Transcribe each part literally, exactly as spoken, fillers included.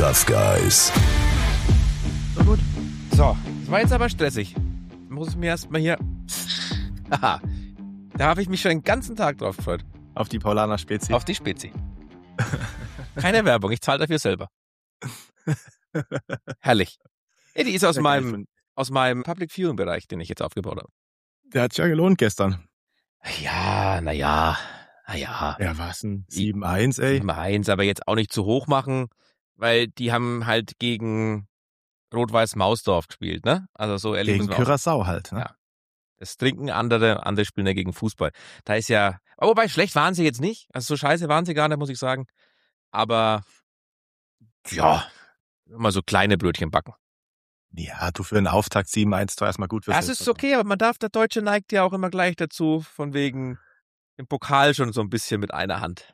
Tough Guys. So gut. So, das war jetzt aber stressig. Muss ich mir erstmal hier... Haha. Da habe ich mich schon den ganzen Tag drauf gefreut. Auf die Paulaner Spezi. Auf die Spezi. Keine Werbung, ich zahle dafür selber. Herrlich. Ja, die ist aus meinem, aus meinem Public Viewing Bereich, den ich jetzt aufgebaut habe. Der hat sich ja gelohnt gestern. Ja, naja, naja. Ja, was denn? sieben eins, ey. sieben eins, aber jetzt auch nicht zu hoch machen, weil die haben halt gegen Rot-Weiß Mausdorf gespielt, ne? Also so ehrlich. Gegen Curaçao halt, ne? Ja. Das trinken andere, andere spielen ja gegen Fußball. Da ist ja, aber wobei, schlecht waren sie jetzt nicht. Also so scheiße waren sie gar nicht, muss ich sagen. Aber, ja, immer so kleine Brötchen backen. Ja, du für einen Auftakt sieben eins doch erstmal gut. Das ist okay, aber man darf, der Deutsche neigt ja auch immer gleich dazu, von wegen im Pokal schon so ein bisschen mit einer Hand.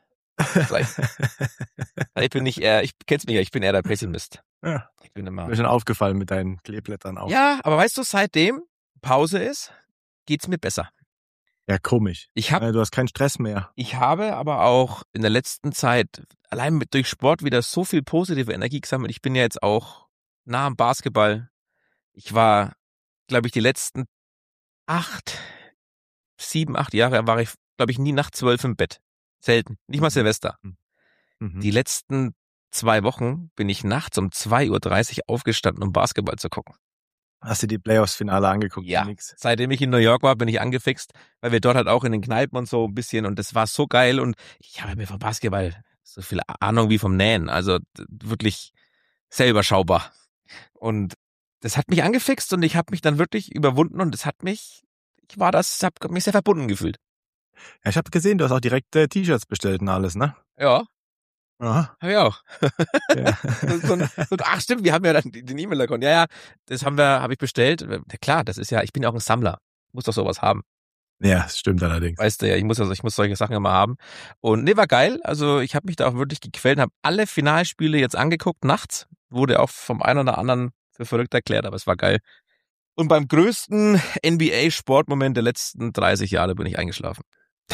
Ich bin nicht eher, ich kenn's mich ja, ich bin eher der Pessimist. Ja. Ich bin immer. Mir schon aufgefallen mit deinen Kleeblättern auch. Ja, aber weißt du, seitdem Pause ist, geht's mir besser. Ja, komisch. Ich hab, du hast keinen Stress mehr. Ich habe aber auch in der letzten Zeit allein mit durch Sport wieder so viel positive Energie gesammelt. Ich bin ja jetzt auch nah am Basketball. Ich war, glaube ich, die letzten acht, sieben, acht Jahre war ich, glaube ich, nie nach zwölf im Bett. Selten. Nicht mal Silvester. Mhm. Die letzten zwei Wochen bin ich nachts um zwei Uhr dreißig aufgestanden, um Basketball zu gucken. Hast du die Playoffs-Finale angeguckt? Ja, nix. Seitdem ich in New York war, bin ich angefixt, weil wir dort halt auch in den Kneipen und so ein bisschen und das war so geil und ich habe mir vom Basketball so viel Ahnung wie vom Nähen, also wirklich sehr überschaubar. Und das hat mich angefixt und ich habe mich dann wirklich überwunden und es hat mich, ich war das, habe mich sehr verbunden gefühlt. Ja, ich habe gesehen, du hast auch direkt äh, T-Shirts bestellt und alles, ne? Ja. Aha. Hab ich auch. Ja. so, so, ach stimmt, wir haben ja dann den E-Mail-Account. Ja, ja, das haben wir, habe ich bestellt. Ja, klar, das ist ja, ich bin ja auch ein Sammler. Ich muss doch sowas haben. Ja, das stimmt allerdings. Weißt du ja, ich muss also, ich muss solche Sachen immer haben. Und nee, war geil. Also ich habe mich da auch wirklich gequält, habe alle Finalspiele jetzt angeguckt, nachts. Wurde auch vom einen oder anderen für verrückt erklärt, aber es war geil. Und beim größten N B A-Sportmoment der letzten dreißig Jahre bin ich eingeschlafen.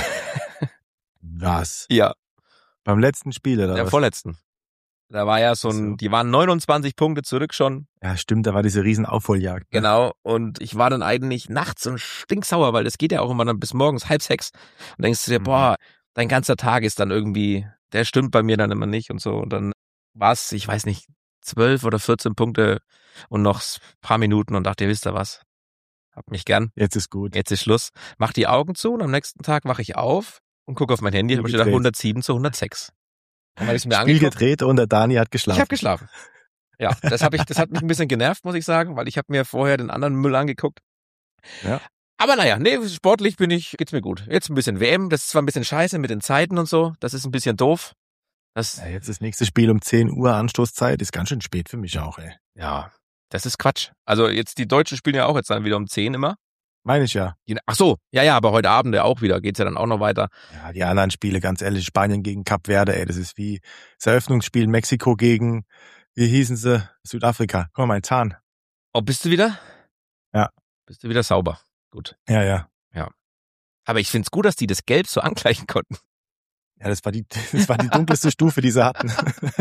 Was? Ja. Beim letzten Spiel, oder Der was? vorletzten. Da war ja so ein, die waren neunundzwanzig Punkte zurück schon. Ja, stimmt, da war diese riesen Aufholjagd. Ne? Genau, und ich war dann eigentlich nachts so stinksauer, weil das geht ja auch immer dann bis morgens halb sechs. Und denkst du dir, mhm. boah, dein ganzer Tag ist dann irgendwie, der stimmt bei mir dann immer nicht und so. Und dann war es, ich weiß nicht, zwölf oder vierzehn Punkte und noch ein paar Minuten und dachte, ihr wisst ihr was, hab mich gern. Jetzt ist gut. Jetzt ist Schluss. Mach die Augen zu und am nächsten Tag wache ich auf und gucke auf mein Handy, habe ich gedacht hundertsieben zu hundertsechs. Dann habe ich mir Spiel gedreht und der Dani hat geschlafen. Ich habe geschlafen. Ja, das habe ich, das hat mich ein bisschen genervt, muss ich sagen, weil ich habe mir vorher den anderen Müll angeguckt. Ja. Aber naja, nee, sportlich bin ich, geht's mir gut. Jetzt ein bisschen W M, das ist zwar ein bisschen scheiße mit den Zeiten und so, das ist ein bisschen doof. Das, ja, jetzt das nächste Spiel um zehn Uhr Anstoßzeit, ist ganz schön spät für mich auch, ey. Ja, das ist Quatsch. Also jetzt, die Deutschen spielen ja auch jetzt dann wieder um zehn immer. Meine ich ja. Ach so, ja, ja, aber heute Abend ja auch wieder, geht's ja dann auch noch weiter. Ja, die anderen Spiele, ganz ehrlich, Spanien gegen Kap Verde, ey, das ist wie das Eröffnungsspiel Mexiko gegen, wie hießen sie, Südafrika. Guck mal, mein Zahn. Oh, bist du wieder? Ja. Bist du wieder sauber? Gut. Ja, ja. Ja. Aber ich find's gut, dass die das Gelb so angleichen konnten. Ja, das war die, das war die dunkelste Stufe, die sie hatten.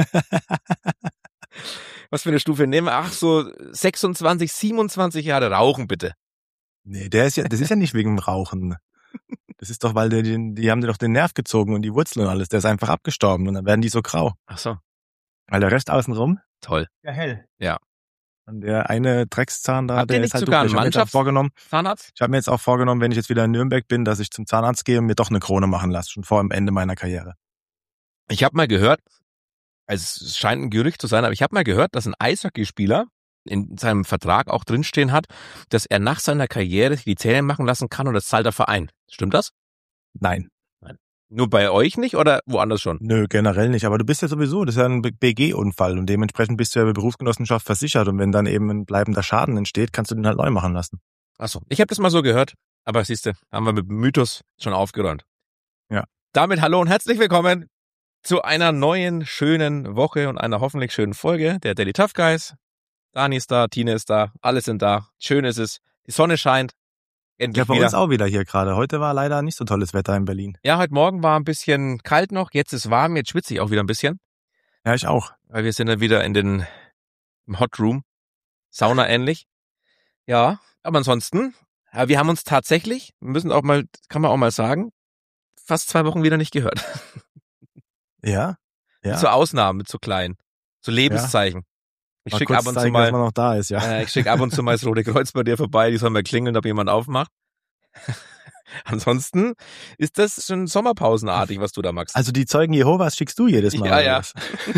Was für eine Stufe nehmen wir? Ach, so sechsundzwanzig, siebenundzwanzig Jahre rauchen, bitte. Nee, der ist ja, das ist ja nicht wegen dem Rauchen. Das ist doch, weil der, die, die haben dir doch den Nerv gezogen und die Wurzeln und alles. Der ist einfach abgestorben und dann werden die so grau. Ach so. Weil der Rest außenrum. Toll. Ja, hell. Ja. Und der eine Dreckszahn da, Habt der ihr ist nicht halt sogar dunkel. einen Ich habe mir jetzt auch vorgenommen, Zahnarzt? Ich habe mir jetzt auch vorgenommen, wenn ich jetzt wieder in Nürnberg bin, dass ich zum Zahnarzt gehe und mir doch eine Krone machen lasse, schon vor dem Ende meiner Karriere. Ich habe mal gehört, also es scheint ein Gerücht zu sein, aber ich habe mal gehört, dass ein Eishockeyspieler in seinem Vertrag auch drinstehen hat, dass er nach seiner Karriere die Zähne machen lassen kann und das zahlt der Verein. Stimmt das? Nein. Nein. Nur bei euch nicht oder woanders schon? Nö, generell nicht. Aber du bist ja sowieso, das ist ja ein B G-Unfall und dementsprechend bist du ja bei Berufsgenossenschaft versichert und wenn dann eben ein bleibender Schaden entsteht, kannst du den halt neu machen lassen. Ach so, ich habe das mal so gehört, aber siehst du, haben wir mit dem Mythos schon aufgeräumt. Ja. Damit hallo und herzlich willkommen zu einer neuen, schönen Woche und einer hoffentlich schönen Folge der Daily Tough Guys. Dani ist da, Tine ist da, alle sind da. Schön ist es. Die Sonne scheint. Endlich ja, bei wieder. uns auch wieder hier gerade. Heute war leider nicht so tolles Wetter in Berlin. Ja, heute Morgen war ein bisschen kalt noch. Jetzt ist warm. Jetzt schwitze ich auch wieder ein bisschen. Ja, ich auch. weil wir sind ja wieder in den im Hot Room, Sauna ähnlich. Ja, aber ansonsten, ja, wir haben uns tatsächlich, müssen auch mal, kann man auch mal sagen, fast zwei Wochen wieder nicht gehört. Ja, ja. Mit so Ausnahmen, mit so kleinen, so Lebenszeichen. Ich Mal schicke kurz ab und zu zeigen, mal, dass man noch da ist, ja. äh, ich schicke ab und zu mal das Rote Kreuz bei dir vorbei, die sollen mal klingeln, ob jemand aufmacht. Ansonsten ist das schon sommerpausenartig, was du da machst. Also die Zeugen Jehovas schickst du jedes Mal. Ja, oder ja. was?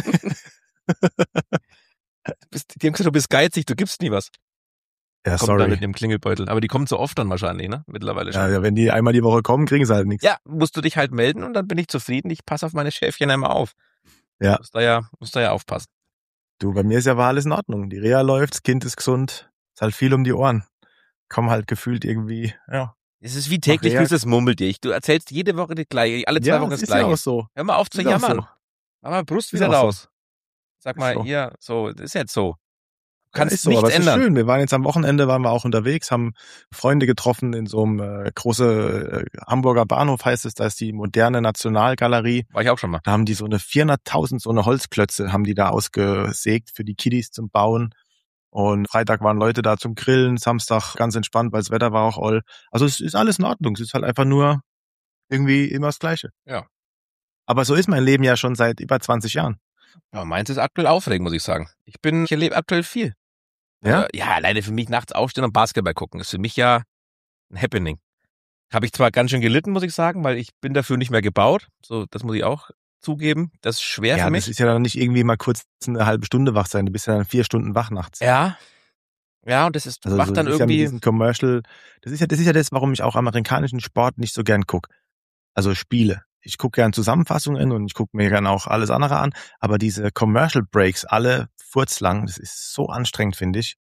Die haben gesagt, du bist geizig, du gibst nie was. Ja, Kommt dann mit sorry. dem Klingelbeutel. Aber die kommen so oft dann wahrscheinlich, ne? Mittlerweile schon. Ja, ja, wenn die einmal die Woche kommen, kriegen sie halt nichts. Ja, musst du dich halt melden und dann bin ich zufrieden. Ich passe auf meine Schäfchen einmal auf. Ja. Musst da ja, musst da ja aufpassen. Du, bei mir ist ja aber alles in Ordnung. Die Reha läuft, das Kind ist gesund, ist halt viel um die Ohren. Komm halt gefühlt irgendwie, ja. Es ist wie täglich Ach, grüßt das Murmeltier. Du erzählst jede Woche das Gleiche, alle zwei Ja, Wochen das das ist ja Gleiche. auch so. Hör mal auf zu Ist auch jammern. so. Mach mal Brust Ist wieder auch so. raus. Sag Ist mal, so. ihr, so, das ist jetzt so. Du Ja, kannst ist so, nichts aber es ist ändern. schön. Wir waren jetzt am Wochenende, waren wir auch unterwegs, haben Freunde getroffen in so einem äh, große äh, Hamburger Bahnhof heißt es, da ist die moderne Nationalgalerie. War ich auch schon mal. Da haben die so eine vierhunderttausend so eine Holzklötze haben die da ausgesägt für die Kiddies zum Bauen. Und Freitag waren Leute da zum Grillen, Samstag ganz entspannt, weil das Wetter war auch all. Also es ist alles in Ordnung. Es ist halt einfach nur irgendwie immer das Gleiche. Ja. Aber so ist mein Leben ja schon seit über zwanzig Jahren. Ja, meins ist aktuell aufregend, muss ich sagen. Ich bin, ich erlebe aktuell viel. Ja? Äh, ja, alleine für mich nachts aufstehen und Basketball gucken ist für mich ja ein Happening. Habe ich zwar ganz schön gelitten, muss ich sagen, weil ich bin dafür nicht mehr gebaut. So, das muss ich auch zugeben. Das ist schwer Ja, für das mich. ist ja dann nicht irgendwie mal kurz eine halbe Stunde wach sein. Du bist ja dann vier Stunden wach nachts. Ja. Ja, und das ist, Also macht so, dann das ist ja mit irgendwie, diesem Commercial, das ist ja, das ist ja das, warum ich auch amerikanischen Sport nicht so gern guck. Also Spiele. Ich gucke gern Zusammenfassungen und ich gucke mir gern auch alles andere an, aber diese Commercial Breaks, alle furzlang, das ist so anstrengend, finde ich.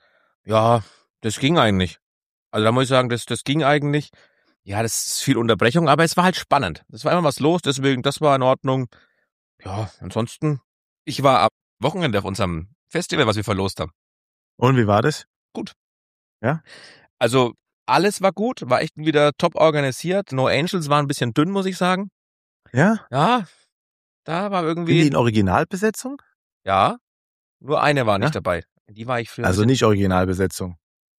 ja, das ging eigentlich. Also da muss ich sagen, das, das ging eigentlich. Ja, das ist viel Unterbrechung, aber es war halt spannend. Es war immer was los, deswegen, das war in Ordnung. Ja, ansonsten, ich war am Wochenende auf unserem Festival, was wir verlost haben. Und wie war das? Gut. Ja? Also, alles war gut, war echt wieder top organisiert. No Angels waren ein bisschen dünn, muss ich sagen. Ja? Ja, da war Sind die irgendwie, in Originalbesetzung? ja, nur eine war nicht Ja? dabei. Die war ich früher. ein Also bisschen- nicht Originalbesetzung.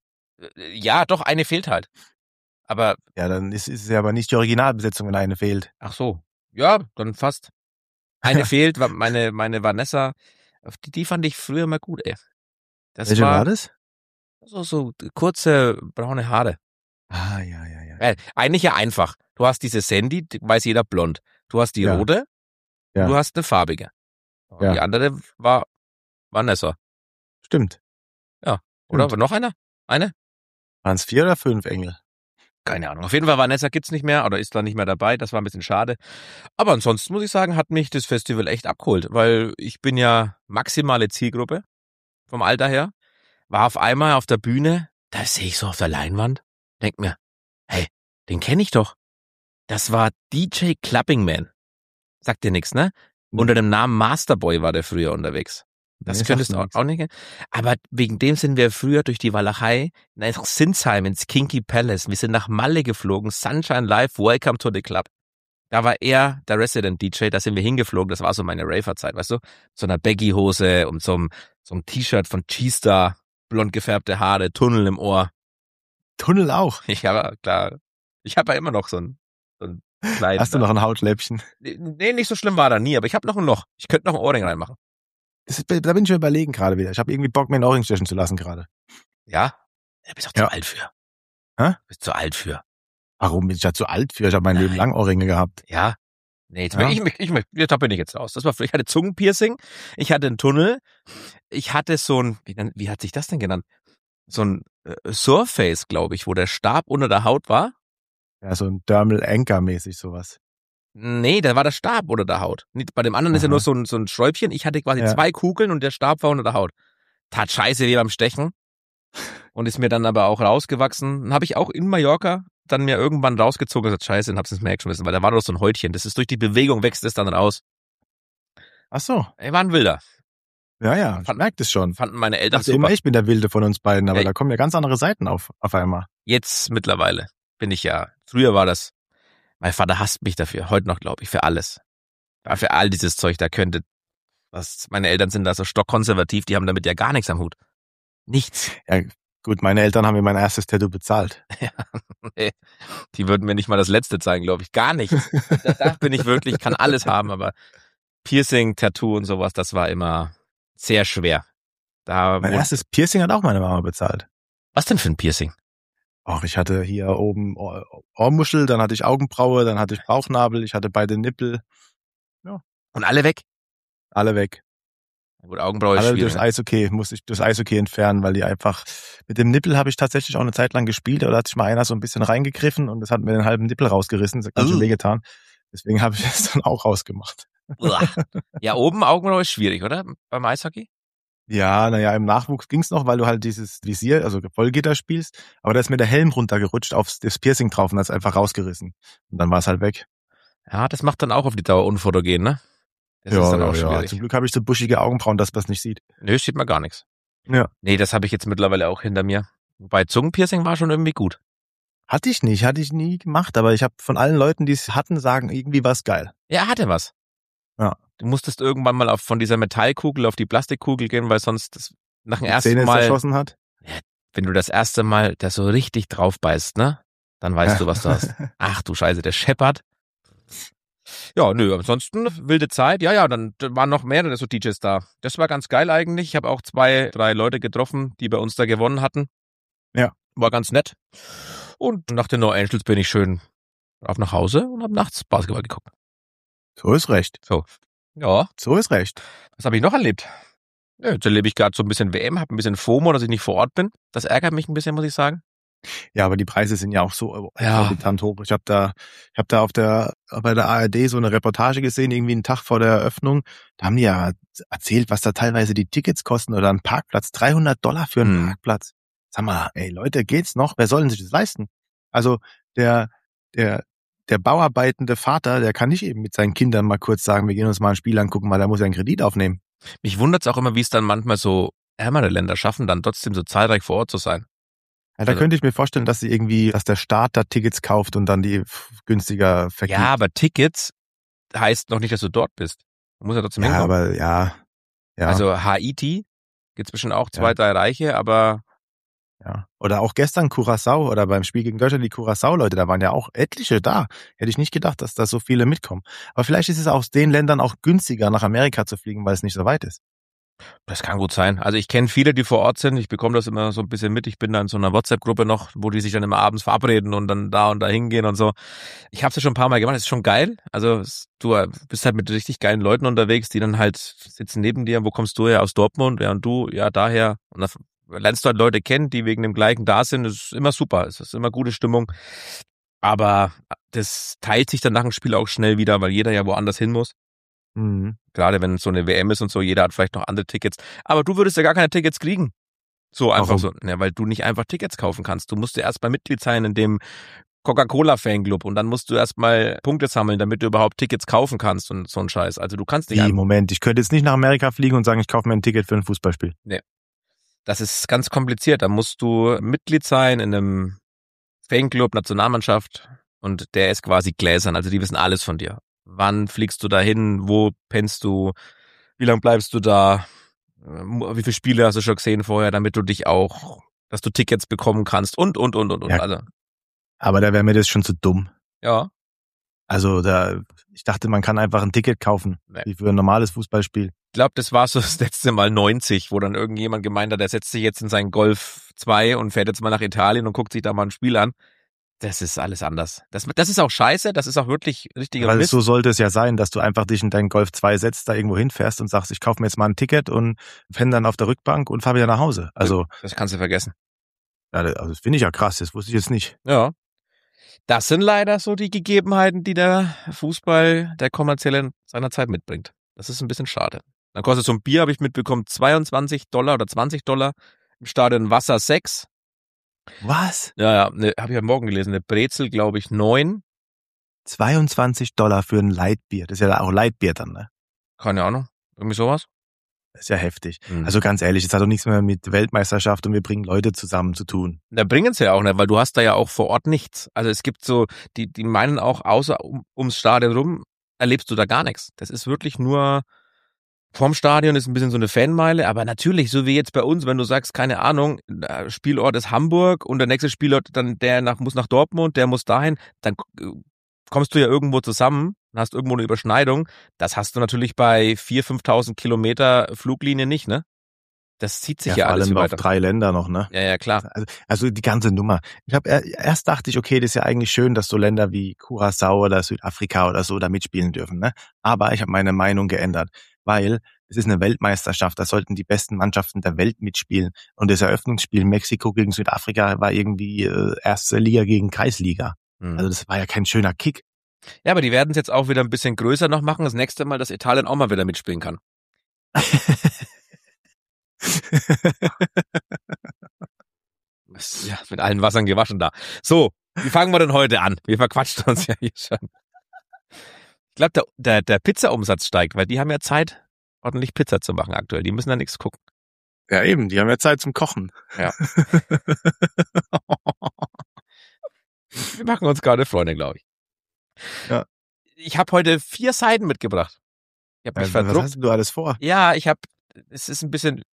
Äh, Ja, doch, eine fehlt halt. Aber, Ja, dann ist, ist es ja aber nicht die Originalbesetzung, wenn eine fehlt. ach so. Ja, dann fast. Eine fehlt, war meine, meine Vanessa. Auf Die, die fand ich früher mal gut, ey. Das Welche war war das? so, so kurze braune Haare. Ah, ja, ja, ja. Äh, eigentlich ja einfach. Du hast diese Sandy, die weiß jeder blond. Du hast die Ja. rote Ja. und du hast eine farbige. Und Ja. Die andere war Vanessa. Stimmt. Oder Stimmt. noch einer? Eine? Waren es vier oder fünf Engel? Keine Ahnung. Auf jeden Fall Vanessa gibt's nicht mehr oder ist da nicht mehr dabei. Das war ein bisschen schade. Aber ansonsten muss ich sagen, hat mich das Festival echt abgeholt, weil ich bin ja maximale Zielgruppe vom Alter her. War auf einmal auf der Bühne, da sehe ich so auf der Leinwand, denk mir, hey, den kenne ich doch. Das war D J Clubbingman. Sagt dir nichts, ne? Hm. Unter dem Namen Masterboy war der früher unterwegs. Das Nee, könntest sagt du mir auch, nix. auch nicht kennen. Aber wegen dem sind wir früher durch die Walachei nach Sinsheim ins Kinky Palace. Wir sind nach Malle geflogen. Sunshine Live, Welcome to the Club. Da war er der Resident D J, da sind wir hingeflogen. Das war so meine Raver-Zeit, weißt du? So einer Baggy-Hose und so einem, so einem T-Shirt von G-Star, blond gefärbte Haare, Tunnel im Ohr. Tunnel auch. Ich habe, klar, ich habe ja immer noch so ein, so ein Kleid. Hast du noch ein Hautläppchen? Nee, nicht so schlimm war da nie, aber ich habe noch ein Loch. Ich könnte noch ein Ohrring reinmachen. Das ist, da bin ich mir überlegen gerade wieder. Ich habe irgendwie Bock, mir einen Ohrring stechen zu lassen gerade. Ja? Du bist doch Ja. zu alt für. Hä? Du bist zu alt für. Warum bin ich da zu alt für? Ich habe mein Nein. Leben lang Ohrringe gehabt. Ja? Nee, jetzt Ja. ich, ich, ich, ich, da bin ich jetzt raus. Das war früher. Ich hatte Zungenpiercing, ich hatte einen Tunnel, ich hatte so ein, wie, nennt- wie hat sich das denn genannt? So ein äh, Surface, glaube ich, wo der Stab unter der Haut war. Ja, so ein Dermal Anchor mäßig sowas. Nee, da war der Stab unter der Haut. Nicht- Bei dem anderen ist ja Aha. nur so ein, so ein Schräubchen. Ich hatte quasi Ja. zwei Kugeln und der Stab war unter der Haut. Tat scheiße wie beim Stechen. Und ist mir dann aber auch rausgewachsen. Dann habe ich auch in Mallorca dann mir irgendwann rausgezogen und gesagt, scheiße, und hab's ins Meer geschmissen, weil da war doch so ein Häutchen. Das ist durch die Bewegung wächst es dann raus. Ach so. Ey, war ein Wilder. Ja, ja. Ich Fand- merke das schon. Fanden meine Ich Eltern dachte immer, super. ich bin der Wilde von uns beiden, aber Ey. da kommen ja ganz andere Seiten auf, auf einmal. Jetzt mittlerweile bin ich ja, früher war das, mein Vater hasst mich dafür, heute noch glaube ich, für alles. Ja, für all dieses Zeug, da könnte Was, meine Eltern sind da so stockkonservativ, die haben damit ja gar nichts am Hut. Nichts. Ja, gut, meine Eltern haben mir mein erstes Tattoo bezahlt. Ja, nee, die würden mir nicht mal das letzte zeigen, glaube ich. Gar nichts. Da, da bin ich wirklich, kann alles haben, aber Piercing, Tattoo und sowas, das war immer sehr schwer. Da Mein wurde, erstes Piercing hat auch meine Mama bezahlt. was denn für ein Piercing? Ach, ich hatte hier oben Ohr, Ohrmuschel, dann hatte ich Augenbraue, dann hatte ich Bauchnabel, ich hatte beide Nippel. Ja, Und alle weg? alle weg. Gut, Augenbraue ist Alle schwierig. durchs Eishockey, musste ich durchs Eishockey entfernen, weil die einfach, mit dem Nippel habe ich tatsächlich auch eine Zeit lang gespielt, da hat sich mal einer so ein bisschen reingegriffen und das hat mir den halben Nippel rausgerissen, das hat ganz schön Uh. wehgetan. Deswegen habe ich es dann auch rausgemacht. Uah. Ja, oben Augenbraue ist schwierig, oder? Beim Eishockey? Ja, naja, im Nachwuchs ging's noch, weil du halt dieses Visier, also Vollgitter spielst, aber da ist mir der Helm runtergerutscht aufs das Piercing drauf und hat's einfach rausgerissen. Und dann war es halt weg. Ja, das macht dann auch auf die Dauer unfotogen, ne? Das ja, ist dann ja, auch ja. schwierig. Zum Glück habe ich so buschige Augenbrauen, dass man es nicht sieht. Nö, sieht man gar nichts. Ja. Nee, das habe ich jetzt mittlerweile auch hinter mir. Wobei Zungenpiercing war schon irgendwie gut. Hatte ich nicht, hatte ich nie gemacht, aber ich habe von allen Leuten, die es hatten, sagen, irgendwie war's geil. Ja, hatte was. Ja. Du musstest irgendwann mal auf, von dieser Metallkugel auf die Plastikkugel gehen, weil sonst das nach dem Die ersten Zähne Mal, zerschossen hat. wenn du das erste Mal da so richtig drauf beißt, ne? Dann weißt du, was du hast. Ach du Scheiße, der scheppert. Ja, nö, ansonsten wilde Zeit. Ja, ja, dann waren noch mehrere so D Js da. Das war ganz geil eigentlich. Ich habe auch zwei, drei Leute getroffen, die bei uns da gewonnen hatten. Ja. War ganz nett. Und nach den No Angels bin ich schön auf nach Hause und habe nachts Basketball geguckt. So ist recht. So. Ja. So ist recht. Was habe ich noch erlebt? Ja, jetzt erlebe ich gerade so ein bisschen W M, habe ein bisschen FOMO, dass ich nicht vor Ort bin. Das ärgert mich ein bisschen, muss ich sagen. Ja, aber die Preise sind ja auch so Ja. exorbitant hoch. Ich habe da, ich habe da auf der bei der A R D so eine Reportage gesehen, irgendwie einen Tag vor der Eröffnung. Da haben die ja erzählt, was da teilweise die Tickets kosten oder ein Parkplatz, dreihundert Dollar für einen Hm. Parkplatz. Sag mal, ey Leute, geht's noch? Wer soll denn sich das leisten? Also der der der bauarbeitende Vater, der kann nicht eben mit seinen Kindern mal kurz sagen, wir gehen uns mal ein Spiel angucken, weil da muss er einen Kredit aufnehmen. Mich wundert's auch immer, wie es dann manchmal so ärmere Länder schaffen, dann trotzdem so zahlreich vor Ort zu sein. Ja, da Also- könnte ich mir vorstellen, dass sie irgendwie, dass der Staat da Tickets kauft und dann die f- günstiger vergibt. Ja, aber Tickets heißt noch nicht, dass du dort bist. Du musst ja trotzdem ja, hinkommen. aber ja, ja, Also Haiti gibt's bestimmt auch zwei, Ja. drei Reiche, aber ja. Oder auch gestern Curaçao oder beim Spiel gegen Deutschland die Curaçao-Leute, da waren ja auch etliche da. Hätte ich nicht gedacht, dass da so viele mitkommen. Aber vielleicht ist es aus den Ländern auch günstiger, nach Amerika zu fliegen, weil es nicht so weit ist. das kann gut sein. Also ich kenne viele, die vor Ort sind. Ich bekomme das immer so ein bisschen mit. Ich bin da in so einer WhatsApp-Gruppe noch, wo die sich dann immer abends verabreden und dann da und da hingehen und so. Ich habe es ja schon ein paar Mal gemacht. Das ist schon geil. Also es- du bist halt mit richtig geilen Leuten unterwegs, die dann halt sitzen neben dir. Wo kommst du her? Aus Dortmund? Ja, und du? Ja, daher. Und dann lernst du halt Leute kennen, die wegen dem Gleichen da sind. Das ist immer super. Es ist immer gute Stimmung. Aber das teilt sich dann nach dem Spiel auch schnell wieder, weil jeder ja woanders hin muss. Mhm. Gerade wenn es so eine W M ist und so, jeder hat vielleicht noch andere Tickets. Aber du würdest ja gar keine Tickets kriegen. So einfach Warum? so. Ja, weil du nicht einfach Tickets kaufen kannst. Du musst ja erstmal Mitglied sein in dem Coca-Cola-Fanclub und dann musst du erstmal Punkte sammeln, damit du überhaupt Tickets kaufen kannst und so ein Scheiß. Also du kannst nicht Wie, einfach. Moment, ich könnte jetzt nicht nach Amerika fliegen und sagen, ich kaufe mir ein Ticket für ein Fußballspiel. Das ist ganz kompliziert. Da musst du Mitglied sein in einem Fanclub, Nationalmannschaft und der ist quasi gläsern. Also die wissen alles von dir. Wann fliegst du dahin? Wo pennst du? Wie lange bleibst du da? Wie viele Spiele hast du schon gesehen vorher, damit du dich auch, dass du Tickets bekommen kannst und, und, und, und, und. Ja. Also, Aber da wäre mir das schon zu dumm. ja. Also da, ich dachte, man kann einfach ein Ticket kaufen, Nee. wie für ein normales Fußballspiel. Ich glaube, das war so das letzte Mal neunzig, wo dann irgendjemand gemeint hat, der setzt sich jetzt in seinen Golf zwei und fährt jetzt mal nach Italien und guckt sich da mal ein Spiel an. Das ist alles anders. Das, das ist auch scheiße, das ist auch wirklich richtiger Weil Mist. so sollte es ja sein, dass du einfach dich in deinen Golf zwei setzt, da irgendwo hinfährst und sagst, ich kaufe mir jetzt mal ein Ticket und penne dann auf der Rückbank und fahre wieder nach Hause. Also, Das kannst du vergessen. ja, das- also das finde ich ja krass, das wusste ich jetzt nicht. Ja. Das sind leider so die Gegebenheiten, die der Fußball, der kommerzielle in seiner Zeit mitbringt. Das ist ein bisschen schade. Dann kostet so ein Bier, habe ich mitbekommen, zweiundzwanzig Dollar oder zwanzig Dollar. Im Stadion Wasser sechs. Was? Ja, ja, ne, habe ich ja morgen gelesen. Eine Brezel, glaube ich, neun. zweiundzwanzig Dollar für ein Lightbier. Das ist ja auch Lightbier dann, ne? Keine Ahnung. Irgendwie sowas. Das ist ja heftig. Mhm. Also ganz ehrlich, es hat doch nichts mehr mit Weltmeisterschaft und wir bringen Leute zusammen zu tun. Da bringen sie ja auch nicht, weil du hast da ja auch vor Ort nichts. Also es gibt so, die, die meinen auch, außer um, ums Stadion rum, erlebst du da gar nichts. Das ist wirklich nur Vorm Stadion ist ein bisschen so eine Fanmeile, aber natürlich, so wie jetzt bei uns, wenn du sagst, keine Ahnung, Spielort ist Hamburg und der nächste Spielort, dann der nach, muss nach Dortmund, der muss dahin, dann kommst du ja irgendwo zusammen, hast irgendwo eine Überschneidung. Das hast du natürlich bei viertausend, fünftausend Kilometer Fluglinie nicht, ne? Das zieht sich ja, ja alles vor allem weiter. auf drei Länder noch, ne? Ja, ja, klar. Also, also die ganze Nummer. Ich habe erst dachte ich, okay, das ist ja eigentlich schön, dass so Länder wie Curaçao oder Südafrika oder so da mitspielen dürfen, ne? Aber ich habe meine Meinung geändert, weil es ist eine Weltmeisterschaft, da sollten die besten Mannschaften der Welt mitspielen. Und das Eröffnungsspiel Mexiko gegen Südafrika war irgendwie äh, erste Liga gegen Kreisliga. Hm. Also das war ja kein schöner Kick. Ja, aber die werden es jetzt auch wieder ein bisschen größer noch machen, das nächste Mal, dass Italien auch mal wieder mitspielen kann. Ja, mit allen Wassern gewaschen da. So, wie fangen wir denn heute an? Wir verquatschen uns ja hier schon. Ich glaube, der, der, der Pizza-Umsatz steigt, weil die haben ja Zeit, ordentlich Pizza zu machen aktuell. Die müssen da nichts gucken. Ja eben, die haben ja Zeit zum Kochen. Ja. Wir machen uns gerade Freunde, glaube ich. Ja. Ich habe heute vier Seiten mitgebracht. Ich habe mich Also, verdruckt. was hast du alles vor? Ja, ich habe, es ist ein bisschen,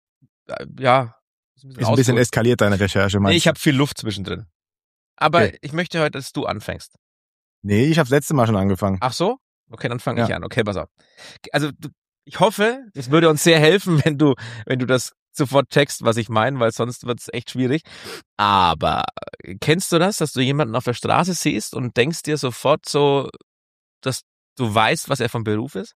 ja. Ist ein bisschen, ist ein bisschen eskaliert, deine Recherche, meinst Nee, ich habe viel Luft zwischendrin. Aber okay. Ich möchte heute, dass du anfängst. Nee, ich habe das letzte Mal schon angefangen. Ach so? Okay, dann fange ja. ich an. Okay, pass auf. Also du, ich hoffe, es würde uns sehr helfen, wenn du, wenn du das sofort checkst, was ich meine, weil sonst wird es echt schwierig. Aber kennst du das, dass du jemanden auf der Straße siehst und denkst dir sofort so, dass du weißt, was er vom Beruf ist?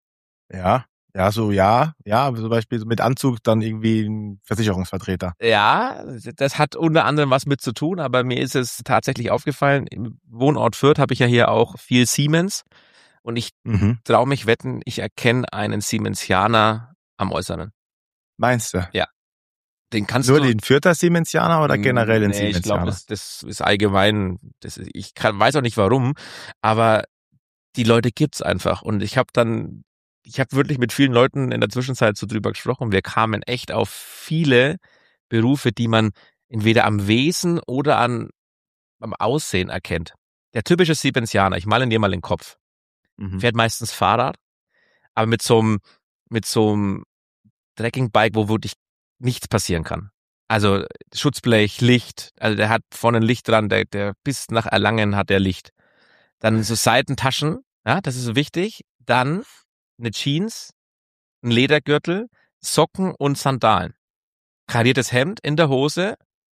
Ja, ja, so ja, ja, zum Beispiel mit Anzug dann irgendwie ein Versicherungsvertreter. Ja, das hat unter anderem was mit zu tun, aber mir ist es tatsächlich aufgefallen, im Wohnort Fürth habe ich ja hier auch viel Siemens und ich mhm. traue mich wetten, ich erkenne einen Siemensianer am Äußeren. Meinst du? Ja. Den kannst Nur du, den Fürther Siemensianer oder generell den nee, Siemensianer? Ich glaube, das, das ist allgemein, das ist, ich kann, weiß auch nicht warum, aber die Leute gibt's einfach und ich habe dann Ich habe wirklich mit vielen Leuten in der Zwischenzeit so drüber gesprochen. Wir kamen echt auf viele Berufe, die man entweder am Wesen oder an, am Aussehen erkennt. Der typische Siebensianer, ich male ihn dir mal in den Kopf, mhm. fährt meistens Fahrrad, aber mit so einem, mit so einem Trekkingbike, wo wirklich nichts passieren kann. Also Schutzblech, Licht, also der hat vorne ein Licht dran, der, der bis nach Erlangen hat der Licht. Dann so Seitentaschen, ja, das ist so wichtig. Dann eine Jeans, ein Ledergürtel, Socken und Sandalen. Kariertes Hemd in der Hose,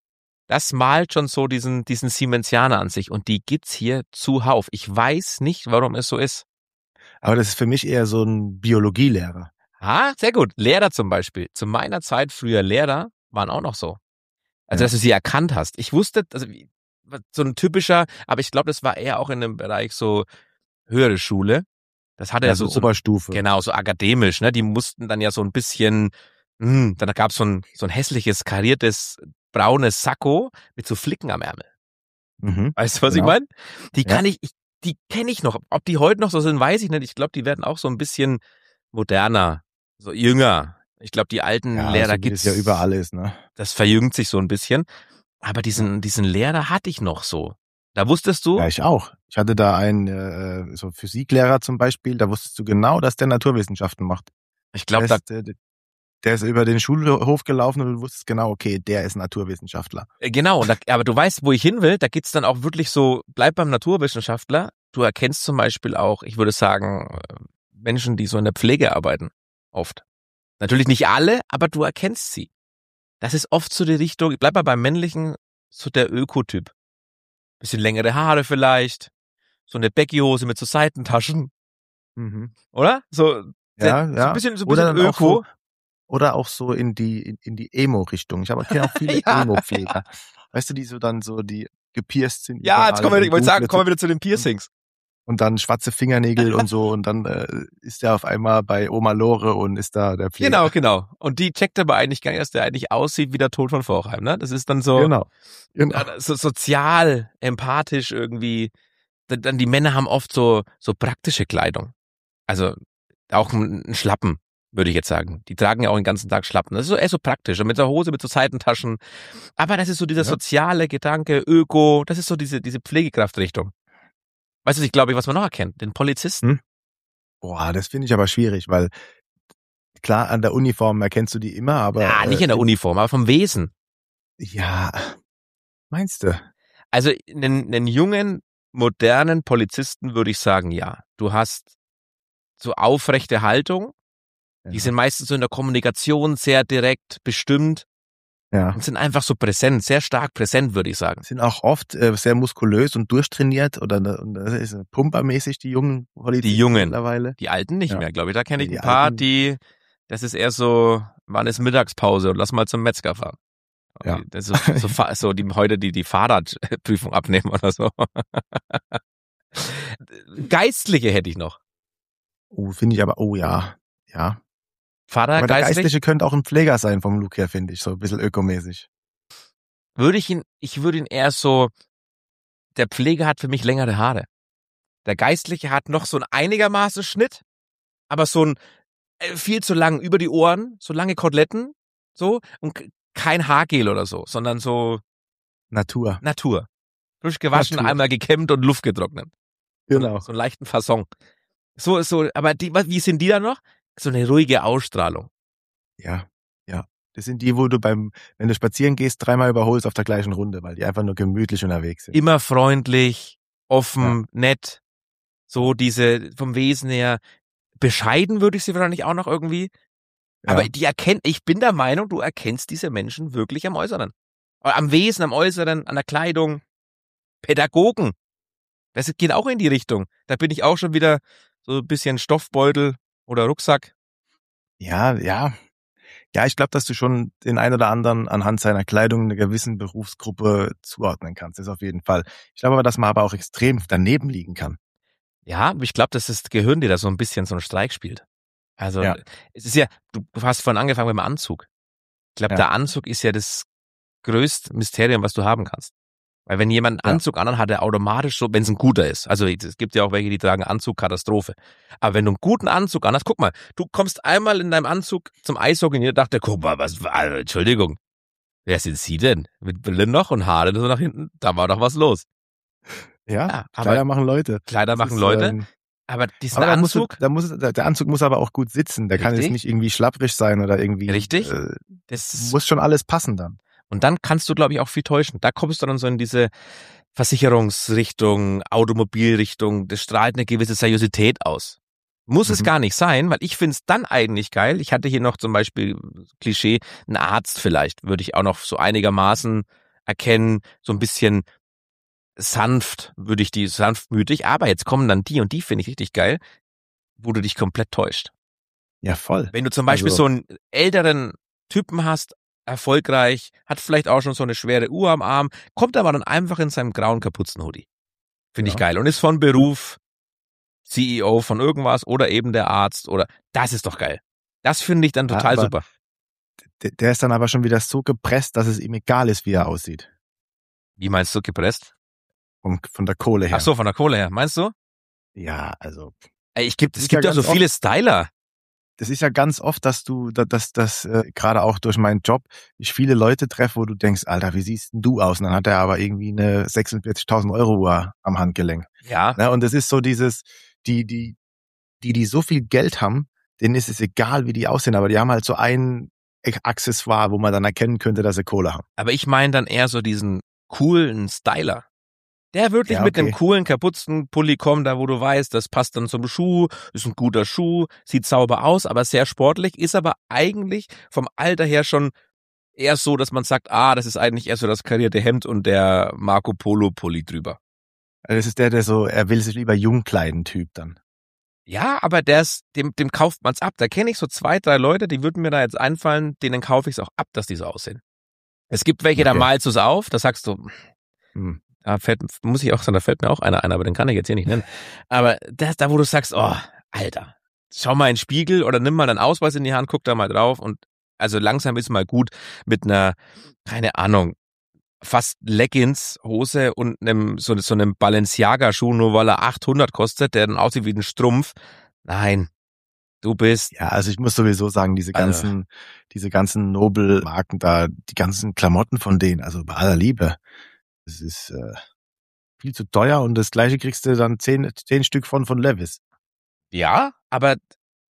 das malt schon so diesen, diesen Siemensianer an sich. Und die gibt's hier zuhauf. Ich weiß nicht, warum es so ist. Aber das ist für mich eher so ein Biologielehrer. Ah, sehr gut. Lehrer zum Beispiel. Zu meiner Zeit früher Lehrer waren auch noch so. Also, ja. Dass du sie erkannt hast. Ich wusste, also so ein typischer, aber ich glaube, das war eher auch in dem Bereich so höhere Schule. Das hatte ja, ja so, so Oberstufe. Genau, so akademisch, ne? Die mussten dann ja so ein bisschen, mh, dann gab es so ein, so ein hässliches, kariertes, braunes Sakko mit so Flicken am Ärmel. Mhm. Weißt du, was genau. ich meine? Die kann ja. ich, ich, die kenne ich noch. Ob die heute noch so sind, weiß ich nicht. Ich glaube, die werden auch so ein bisschen moderner, so jünger. Ich glaube, die alten ja, Lehrer so gibt's. Ja, überall ist, ne? Das verjüngt sich so ein bisschen. Aber diesen, diesen Lehrer hatte ich noch so. Da wusstest du? Ja, ich auch. Ich hatte da einen äh, so Physiklehrer zum Beispiel, da wusstest du genau, dass der Naturwissenschaften macht. Ich glaube, da der, der ist über den Schulhof gelaufen und du wusstest genau, okay, der ist Naturwissenschaftler. Genau, da, aber du weißt, wo ich hin will, da geht's dann auch wirklich so, bleib beim Naturwissenschaftler. Du erkennst zum Beispiel auch, ich würde sagen, Menschen, die so in der Pflege arbeiten, oft. Natürlich nicht alle, aber du erkennst sie. Das ist oft so die Richtung, bleib mal beim Männlichen, so der Ökotyp. Bisschen längere Haare vielleicht, so eine Becky-Hose mit so Seitentaschen, mhm. oder? So, ja, so ja. ein bisschen, so ein oder bisschen Öko. Auch so, oder auch so in die in, in die Emo-Richtung. Ich habe auch viele ja, Emo-Pfleger. Ja. Weißt du, die so dann so, die gepierst sind. Ja, jetzt kommen wir, ich wollte sagen, kommen wir wieder zu den Piercings. Und dann schwarze Fingernägel und so und dann äh, ist der auf einmal bei Oma Lore und ist da der Pfleger. Genau, genau. Und die checkt aber eigentlich gar nicht, dass der eigentlich aussieht wie der Tod von Vorheim, ne? Das ist dann so, genau. Genau. so sozial, empathisch irgendwie. Dann die Männer haben oft so so praktische Kleidung. Also auch ein Schlappen, würde ich jetzt sagen. Die tragen ja auch den ganzen Tag Schlappen. Das ist so eher so praktisch. Und mit der Hose, mit so Seitentaschen. Aber das ist so dieser ja. soziale Gedanke, Öko, das ist so diese diese Pflegekraftrichtung. Weißt du, ich glaube, was man noch erkennt, den Polizisten. Hm? Boah, das finde ich aber schwierig, weil Klar, an der Uniform erkennst du die immer, aber... Ja, nicht in der äh, Uniform, aber vom Wesen. Ja, meinst du? Also einen, einen jungen, modernen Polizisten würde ich sagen, ja. Du hast so aufrechte Haltung. Die Ja. sind meistens so in der Kommunikation sehr direkt bestimmt Ja. und sind einfach so präsent, sehr stark präsent, würde ich sagen. Sind auch oft äh, sehr muskulös und durchtrainiert oder ne, und das ist pumpermäßig, die jungen Polizisten Die Jungen, mittlerweile. die Alten nicht Ja. mehr, glaube ich. Da kenne ich Die ein paar, Alten- die, das ist eher so, wann ist Mittagspause und lass mal zum Metzger fahren. Ja. Das ist so, so, so die heute die die Fahrradprüfung abnehmen oder so. Geistliche hätte ich noch. Oh, finde ich aber, oh ja, ja. Pfarrer, Aber der geistlich, Geistliche könnte auch ein Pfleger sein vom Look her, finde ich, so ein bisschen ökomäßig. würde ich ihn, ich würde ihn eher so, der Pfleger hat für mich längere Haare. Der Geistliche hat noch so ein einigermaßen Schnitt, aber so ein äh, viel zu lang über die Ohren, so lange Koteletten, so, und k- kein Haargel oder so, sondern so Natur. Natur. Frisch gewaschen, Natur. einmal gekämmt und Luft getrocknet. Genau. So einen leichten Fasson. So ist so, aber die, was- wie sind die dann noch? So eine ruhige Ausstrahlung. Ja, ja. Das sind die, wo du beim, wenn du spazieren gehst, dreimal überholst auf der gleichen Runde, weil die einfach nur gemütlich unterwegs sind. Immer freundlich, offen, nett. So diese, vom Wesen her, bescheiden würde ich sie wahrscheinlich auch noch irgendwie. Aber Ja. die erkennt, ich bin der Meinung, du erkennst diese Menschen wirklich am Äußeren. Am Wesen, am Äußeren, an der Kleidung. Pädagogen. Das geht auch in die Richtung. Da bin ich auch schon wieder so ein bisschen Stoffbeutel oder Rucksack. Ja, ja. Ja, ich glaube, dass du schon den einen oder anderen anhand seiner Kleidung einer gewissen Berufsgruppe zuordnen kannst. Das auf jeden Fall. Ich glaube aber, dass man aber auch extrem daneben liegen kann. Ja, aber ich glaube, dass das Gehirn dir da so ein bisschen so einen Streik spielt. Also Ja. es ist ja, du hast vorhin angefangen mit dem Anzug. Ich glaube, Ja. der Anzug ist ja das größte Mysterium, was du haben kannst. Weil wenn jemand einen Ja. Anzug anhat, hat er automatisch so, wenn es ein guter ist. Also es gibt ja auch welche, die tragen Anzug, Katastrophe. Aber wenn du einen guten Anzug anhast, guck mal, du kommst einmal in deinem Anzug zum Eishockey und jeder dachte, guck mal, was war, Entschuldigung, wer sind Sie denn? Mit Brille noch und Haare so nach hinten, da war doch was los. Ja, Ja, aber Kleider machen Leute. Kleider Das machen ist, Leute, ähm, aber diesen aber da musst du, Anzug, da muss, der der Anzug muss aber auch gut sitzen. Der kann Richtig. jetzt nicht irgendwie schlapprig sein oder irgendwie. Richtig. Äh, das ist, muss schon alles passen dann. und dann kannst du, glaube ich, auch viel täuschen. Da kommst du dann so in diese Versicherungsrichtung, Automobilrichtung, das strahlt eine gewisse Seriosität aus. Muss es Mhm. gar nicht sein, weil ich finde es dann eigentlich geil. Ich hatte hier noch zum Beispiel Klischee, ein Arzt vielleicht, würde ich auch noch so einigermaßen erkennen, so ein bisschen sanft, würde ich die, sanftmütig, aber jetzt kommen dann die und die finde ich richtig geil, wo du dich komplett täuscht. Ja, voll. Wenn du zum Beispiel Also- so einen älteren Typen hast, erfolgreich, hat vielleicht auch schon so eine schwere Uhr am Arm, kommt aber dann einfach in seinem grauen Kapuzenhoodie. Finde ich Ja. geil. Und ist von Beruf C E O von irgendwas oder eben der Arzt oder, das ist doch geil. Das finde ich dann Ja, total aber- super. Der, der ist dann aber schon wieder so gepresst, dass es ihm egal ist, wie er aussieht. Wie meinst du gepresst? Von, von der Kohle her. Ach so, von der Kohle her. Meinst du? Ja, also Ey, ich gibt, Das es ist ja gibt ja so ganz viele Styler. das ist ja ganz oft, dass du, dass, dass, dass äh, gerade auch durch meinen Job, ich viele Leute treffe, wo du denkst, Alter, wie siehst denn du aus? Und dann hat er aber irgendwie eine sechsundvierzigtausend Euro Uhr am Handgelenk. Ja. Ne? Und es ist so dieses, die, die, die, die so viel Geld haben, denen ist es egal, wie die aussehen, aber die haben halt so ein Accessoire, wo man dann erkennen könnte, dass sie Kohle haben. Aber ich meine dann eher so diesen coolen Styler. Der wirklich Ja, mit einem okay. coolen Kapuzenpulli kommt, da wo du weißt, das passt dann zum Schuh, ist ein guter Schuh, sieht sauber aus, aber sehr sportlich, ist aber eigentlich vom Alter her schon eher so, dass man sagt, ah, das ist eigentlich eher so das karierte Hemd und der Marco Polo Pulli drüber. Also das ist der, der so, er will sich lieber jung kleiden Typ dann. Ja, aber der ist, dem, dem kauft man's ab. Da kenne ich so zwei, drei Leute, die würden mir da jetzt einfallen, denen kaufe ich es auch ab, dass die so aussehen. Es gibt welche, da Okay. malst du es auf, da sagst du, Hm. da fällt, muss ich auch sagen, da fällt mir auch einer ein, aber den kann ich jetzt hier nicht nennen. Aber das, da wo du sagst, oh, Alter, schau mal in den Spiegel oder nimm mal deinen Ausweis in die Hand, guck da mal drauf und also langsam ist mal gut mit einer, keine Ahnung, fast Leggings, Hose und einem, so, so einem Balenciaga-Schuh, nur weil er achthundert kostet, der dann aussieht wie ein Strumpf. Nein, du bist, Ja, also ich muss sowieso sagen, diese Also- ganzen, diese ganzen Nobelmarken da, die ganzen Klamotten von denen, also bei aller Liebe, das ist äh, viel zu teuer und das gleiche kriegst du dann zehn, zehn Stück von von Levis. ja, aber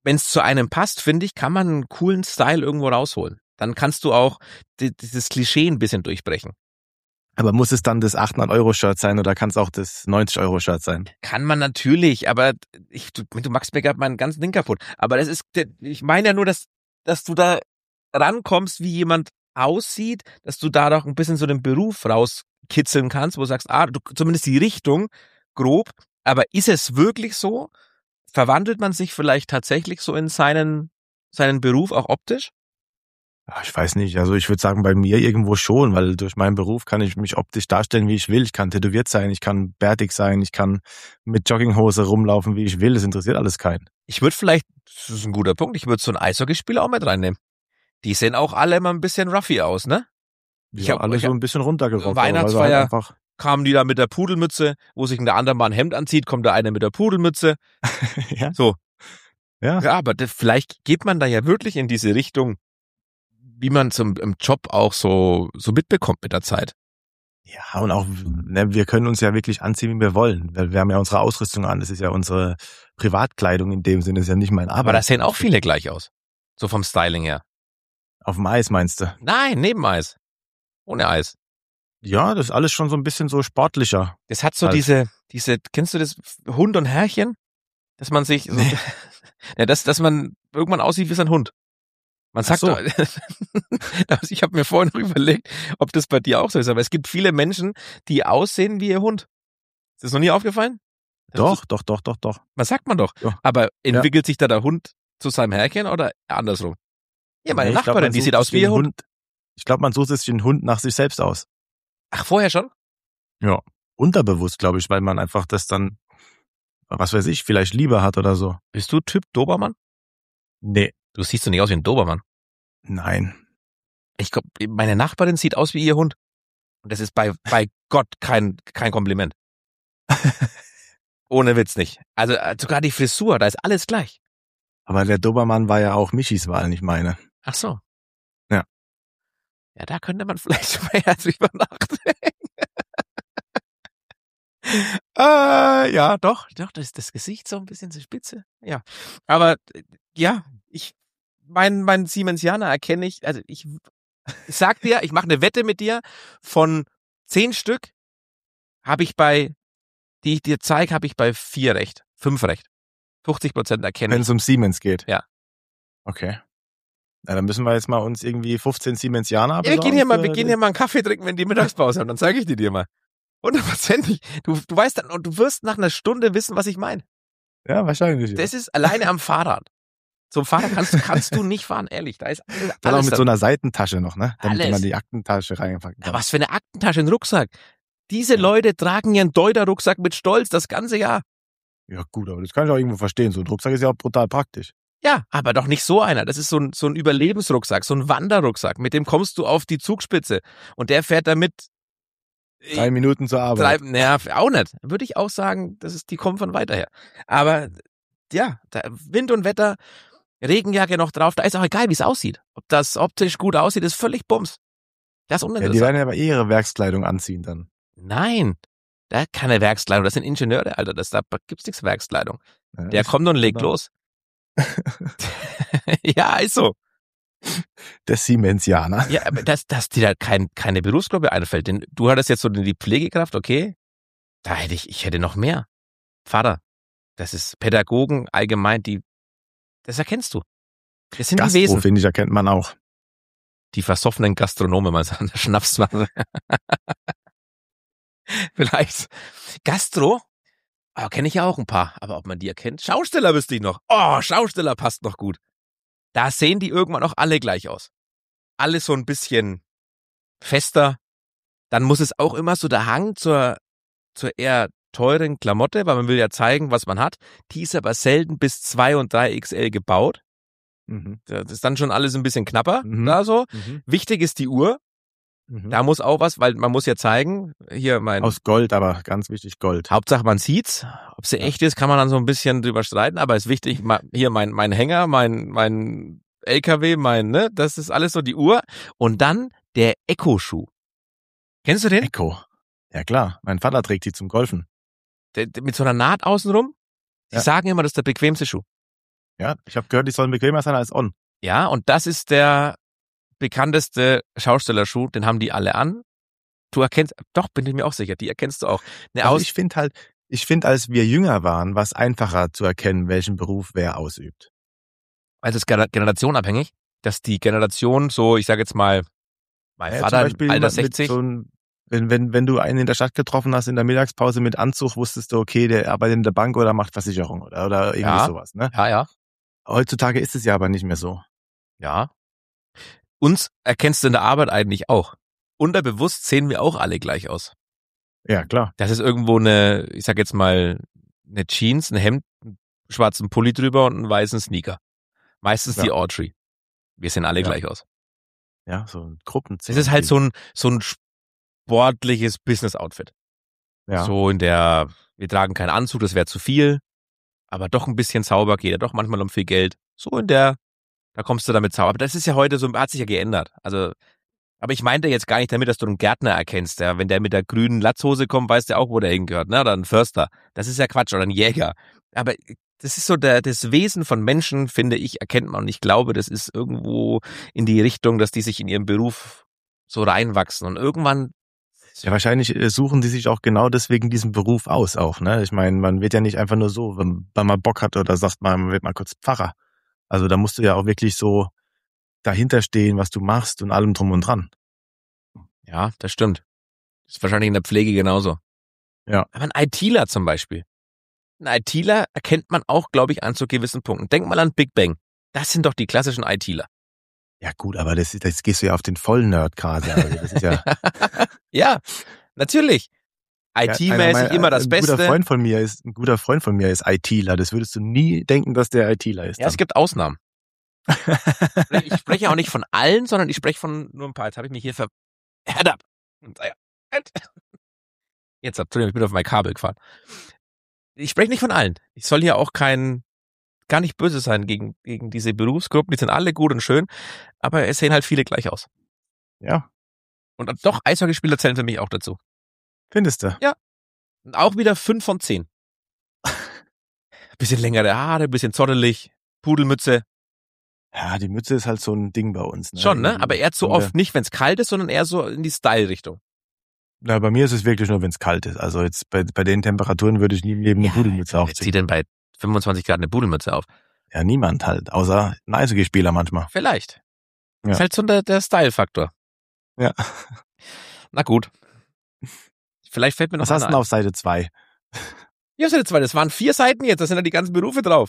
wenn es zu einem passt, finde ich, kann man einen coolen Style irgendwo rausholen. Dann kannst du auch die, dieses Klischee ein bisschen durchbrechen. Aber muss es dann das achthundert-Euro-Shirt sein oder kann es auch das neunzig-Euro-Shirt sein? Kann man natürlich, aber ich, du, du machst mir gerade meinen ganzen Ding kaputt. Aber das ist, ich meine ja nur, dass, dass du da rankommst, wie jemand aussieht, dass du da doch ein bisschen so den Beruf rauskitzeln kannst, wo du sagst, ah, du, zumindest die Richtung grob. Aber ist es wirklich so? Verwandelt man sich vielleicht tatsächlich so in seinen, seinen Beruf auch optisch? Ja, ich weiß nicht, also ich würde sagen, bei mir irgendwo schon, weil durch meinen Beruf kann ich mich optisch darstellen, wie ich will. Ich kann tätowiert sein, ich kann bärtig sein, ich kann mit Jogginghose rumlaufen, wie ich will. Das interessiert alles keinen. Ich würde vielleicht, das ist ein guter Punkt, ich würde so einen Eishockeyspieler auch mit reinnehmen. Die sehen auch alle immer ein bisschen ruffy aus, ne? Ich habe alle so ein bisschen runtergerockt. Weihnachtsfeier halt einfach kamen die da mit der Pudelmütze, wo sich der andere mal ein Hemd anzieht, kommt da einer mit der Pudelmütze. ja. So. Ja. Ja, aber das, vielleicht geht man da ja wirklich in diese Richtung, wie man es im, im Job auch so, so mitbekommt mit der Zeit. Ja, und auch, ne, wir können uns ja wirklich anziehen, wie wir wollen. Weil wir haben ja unsere Ausrüstung an. Das ist ja unsere Privatkleidung in dem Sinne, das ist ja nicht mein Arbeit. Aber da sehen auch viele gleich aus. So vom Styling her. Auf dem Eis meinst du? Nein, neben Eis. Ohne Eis. Ja, das ist alles schon so ein bisschen so sportlicher. Das hat so halt. diese, diese, kennst du das Hund und Herrchen? Dass man sich, so, ja, dass, dass man irgendwann aussieht wie sein Hund. Man sagt, so. Ich habe mir vorhin noch überlegt, ob das bei dir auch so ist, aber es gibt viele Menschen, die aussehen wie ihr Hund. Ist das noch nie aufgefallen? Doch, doch, doch, doch, doch. Was sagt man doch? Ja. Aber entwickelt ja. sich da der Hund zu seinem Herrchen oder andersrum? Ja, meine nee, Nachbarin, glaub, die sieht aus wie ihr Hund. Hund. Ich glaube, man sucht sich den Hund nach sich selbst aus. Ach, vorher schon? Ja, unterbewusst, glaube ich, weil man einfach das dann, was weiß ich, vielleicht lieber hat oder so. Bist du Typ Dobermann? Nee. Du siehst doch nicht aus wie ein Dobermann. Nein. Ich glaube, meine Nachbarin sieht aus wie ihr Hund. Und das ist bei, bei Gott kein, kein Kompliment. Ohne Witz nicht. Also sogar die Frisur, da ist alles gleich. Aber der Dobermann war ja auch Michis Wahl, nicht meine. Ach so. Ja. Ja, da könnte man vielleicht mehr drüber nachdenken. äh, ja, doch, doch, das ist das Gesicht so ein bisschen zur Spitze. Ja. Aber ja, ich mein mein Siemensianer erkenne ich, also ich, ich sag dir, ich mache eine Wette mit dir, von zehn Stück habe ich bei, die ich dir zeige, habe ich bei vier recht, fünf recht. fünfzig Prozent erkennen. Wenn es um Siemens geht? Ja. Okay. Na, dann müssen wir jetzt mal uns irgendwie fünfzehn Siemensianer ja, wir gehen hier mal, wir gehen hier mal einen Kaffee trinken, wenn die Mittagspause haben, dann zeige ich die dir mal. Hundertprozentig. Du, du weißt dann, und du wirst nach einer Stunde wissen, was ich meine. Ja, wahrscheinlich. Ja. Das ist alleine am Fahrrad. Zum Fahrrad kannst, kannst du nicht fahren, ehrlich. Da ist alles. Dann auch mit dann. so einer Seitentasche noch, ne? Damit alles. man die Aktentasche reinpacken kann. Ja, was für eine Aktentasche, ein Rucksack. Diese ja. Leute tragen ihren Deuter-Rucksack mit Stolz das ganze Jahr. Ja gut, aber das kann ich auch irgendwo verstehen. So ein Rucksack ist ja auch brutal praktisch. Ja, aber doch nicht so einer. Das ist so ein, so ein Überlebensrucksack, so ein Wanderrucksack. Mit dem kommst du auf die Zugspitze. Und der fährt damit drei Minuten zur Arbeit. Drei, naja, auch nicht. Würde ich auch sagen, das ist, die kommen von weiter her. Aber ja, Wind und Wetter, Regenjacke noch drauf, da ist auch egal, wie es aussieht. Ob das optisch gut aussieht, ist völlig Bums. Das ist uninteressant. Ja, die werden ja aber eh ihre Werkskleidung anziehen dann. Nein, da keine Werkskleidung, das sind Ingenieure, Alter, das, da gibt's nichts Werkskleidung. Ja, der kommt und legt los. Ja, ist so. Der Siemensianer. Ja, aber dass, dass dir da kein, keine Berufsgruppe einfällt. Denn du hattest jetzt so die Pflegekraft, okay? Da hätte ich, ich hätte noch mehr. Pfarrer. Das ist Pädagogen allgemein, die, das erkennst du. Das sind Gastro, die Wesen. finde ich, erkennt man auch. Die versoffenen Gastronome, mal sagen, der Schnapsware. Vielleicht. Gastro? Oh, kenne ich ja auch ein paar. Aber ob man die erkennt? Schausteller wüsste ich noch. Oh, Schausteller passt noch gut. Da sehen die irgendwann auch alle gleich aus. Alles so ein bisschen fester. Dann muss es auch immer so der Hang zur, zur eher teuren Klamotte, weil man will ja zeigen, was man hat. Die ist aber selten bis zwei und drei X L gebaut. Mhm. Das ist dann schon alles ein bisschen knapper, mhm. da so. Mhm. Wichtig ist die Uhr. Mhm. Da muss auch was, weil man muss ja zeigen, hier mein... Aus Gold, aber ganz wichtig Gold. Hauptsache man sieht's. Ob sie echt ist, kann man dann so ein bisschen drüber streiten, aber ist wichtig, hier mein, mein Hänger, mein, mein L K W, mein, ne, das ist alles so die Uhr. Und dann der Echo-Schuh. Kennst du den? Echo. Ja klar, mein Vater trägt die zum Golfen. Der, der, mit so einer Naht außenrum. Sie ja. sagen immer, das ist der bequemste Schuh. Ja, ich habe gehört, die sollen bequemer sein als On. Ja, und das ist der bekannteste Schaustellerschuh, den haben die alle an. Du erkennst, doch, bin ich mir auch sicher, die erkennst du auch. Eine Also Aus ich finde halt, ich finde, als wir jünger waren, war es einfacher zu erkennen, welchen Beruf wer ausübt. also es ist gener- generationabhängig, dass die Generation so, ich sage jetzt mal, mein Ja, Vater, zum Beispiel Alter mit sechzig, so ein, wenn, wenn, wenn du einen in der Stadt getroffen hast in der Mittagspause mit Anzug, wusstest du, okay, der arbeitet in der Bank oder macht Versicherung oder, oder irgendwie ja, sowas, ne? ja, ja, Heutzutage ist es ja aber nicht mehr so. ja. Uns erkennst du in der Arbeit eigentlich auch. Unterbewusst sehen wir auch alle gleich aus. Ja, klar. Das ist irgendwo eine, ich sag jetzt mal, eine Jeans, ein Hemd, einen schwarzen Pulli drüber und einen weißen Sneaker. Meistens Ja. die Audrey. Wir sehen alle Ja. gleich aus. Ja, so ein Gruppenzimmer. Es ist halt so ein, so ein sportliches Business-Outfit. Ja. So in der, wir tragen keinen Anzug, das wäre zu viel, aber doch ein bisschen Zauber geht ja doch manchmal um viel Geld. So in der, da kommst du damit Zauber. Aber das ist ja heute so, hat sich ja geändert. Also, aber ich meinte jetzt gar nicht damit, dass du einen Gärtner erkennst. Ja. Wenn der mit der grünen Latzhose kommt, weißt du auch, wo der hingehört, ne? Oder ein Förster. Das ist ja Quatsch. Oder ein Jäger. Aber das ist so der, das Wesen von Menschen, finde ich, erkennt man. Und ich glaube, das ist irgendwo in die Richtung, dass die sich in ihrem Beruf so reinwachsen. Und irgendwann. Ja, wahrscheinlich äh, suchen die sich auch genau deswegen diesen Beruf aus auch, ne? Ich meine, man wird ja nicht einfach nur so, wenn man mal Bock hat oder sagt mal, man wird mal kurz Pfarrer. Also da musst du ja auch wirklich so dahinter stehen, was du machst und allem drum und dran. Ja, das stimmt. Ist wahrscheinlich in der Pflege genauso. Ja. Aber ein ITler zum Beispiel. Ein ITler erkennt man auch, glaube ich, an zu gewissen Punkten. Denk mal an Big Bang. Das sind doch die klassischen ITler. Ja gut, aber das, das gehst du ja auf den Vollnerd gerade. Also das ist ja, Ja, natürlich. ja I T-mäßig immer das ein Beste. Guter Freund von mir ist, ein guter Freund von mir ist ITler. Das würdest du nie denken, dass der ITler ist. Ja, es gibt Ausnahmen. Ich spreche auch nicht von allen, sondern ich spreche von nur ein paar. Jetzt habe ich mich hier ver... Head up. Jetzt, Entschuldigung, ich bin auf mein Kabel gefahren. Ich spreche nicht von allen. Ich soll hier auch kein, gar nicht böse sein gegen, gegen diese Berufsgruppen. Die sind alle gut und schön, aber es sehen halt viele gleich aus. Ja. Und doch, Eishockeyspieler zählen für mich auch dazu. Findest du? Ja. Und auch wieder fünf von zehn. Bisschen längere Haare, bisschen zottelig, Pudelmütze. Ja, die Mütze ist halt so ein Ding bei uns. Ne? Schon, ne? Irgendwie. Aber eher zu oft nicht, wenn es kalt ist, sondern eher so in die Style-Richtung. Ja, bei mir ist es wirklich nur, wenn es kalt ist. Also jetzt bei, bei den Temperaturen würde ich nie im Leben eine Ja, Pudelmütze wer aufziehen. zieht denn bei fünfundzwanzig Grad eine Pudelmütze auf? Ja, niemand halt, außer ein Eishockeyspieler manchmal. Vielleicht. Ja. Ist halt so der, der Style-Faktor. Ja. Na gut. Vielleicht fällt mir noch Was hast du einer denn ein. auf Seite zwei? Ja, Seite zwei, das waren vier Seiten jetzt, da sind ja die ganzen Berufe drauf.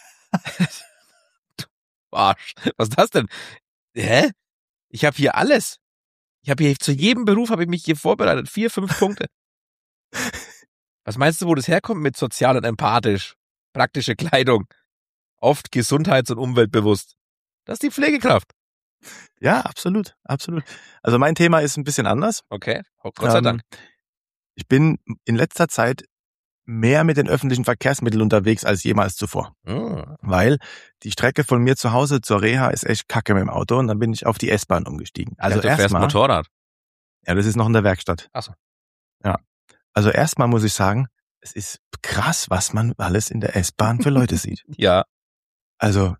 Du Arsch. Was ist das denn? Hä? Ich habe hier alles. Ich habe hier zu jedem Beruf habe ich mich hier vorbereitet. Vier, fünf Punkte. Was meinst du, wo das herkommt mit sozial und empathisch? Praktische Kleidung. Oft gesundheits- und umweltbewusst. Das ist die Pflegekraft. Ja, absolut, absolut. Also mein Thema ist ein bisschen anders. Okay, oh, Gott sei Ähm, Dank. Ich bin in letzter Zeit mehr mit den öffentlichen Verkehrsmitteln unterwegs als jemals zuvor. Hm. Weil die Strecke von mir zu Hause zur Reha ist echt kacke mit dem Auto und dann bin ich auf die S-Bahn umgestiegen. Also Ja, du fährst erstmal, Motorrad. ja, das ist noch in der Werkstatt. Ach so. Ja. Also erstmal muss ich sagen, es ist krass, was man alles in der S-Bahn für Leute sieht. Ja. Also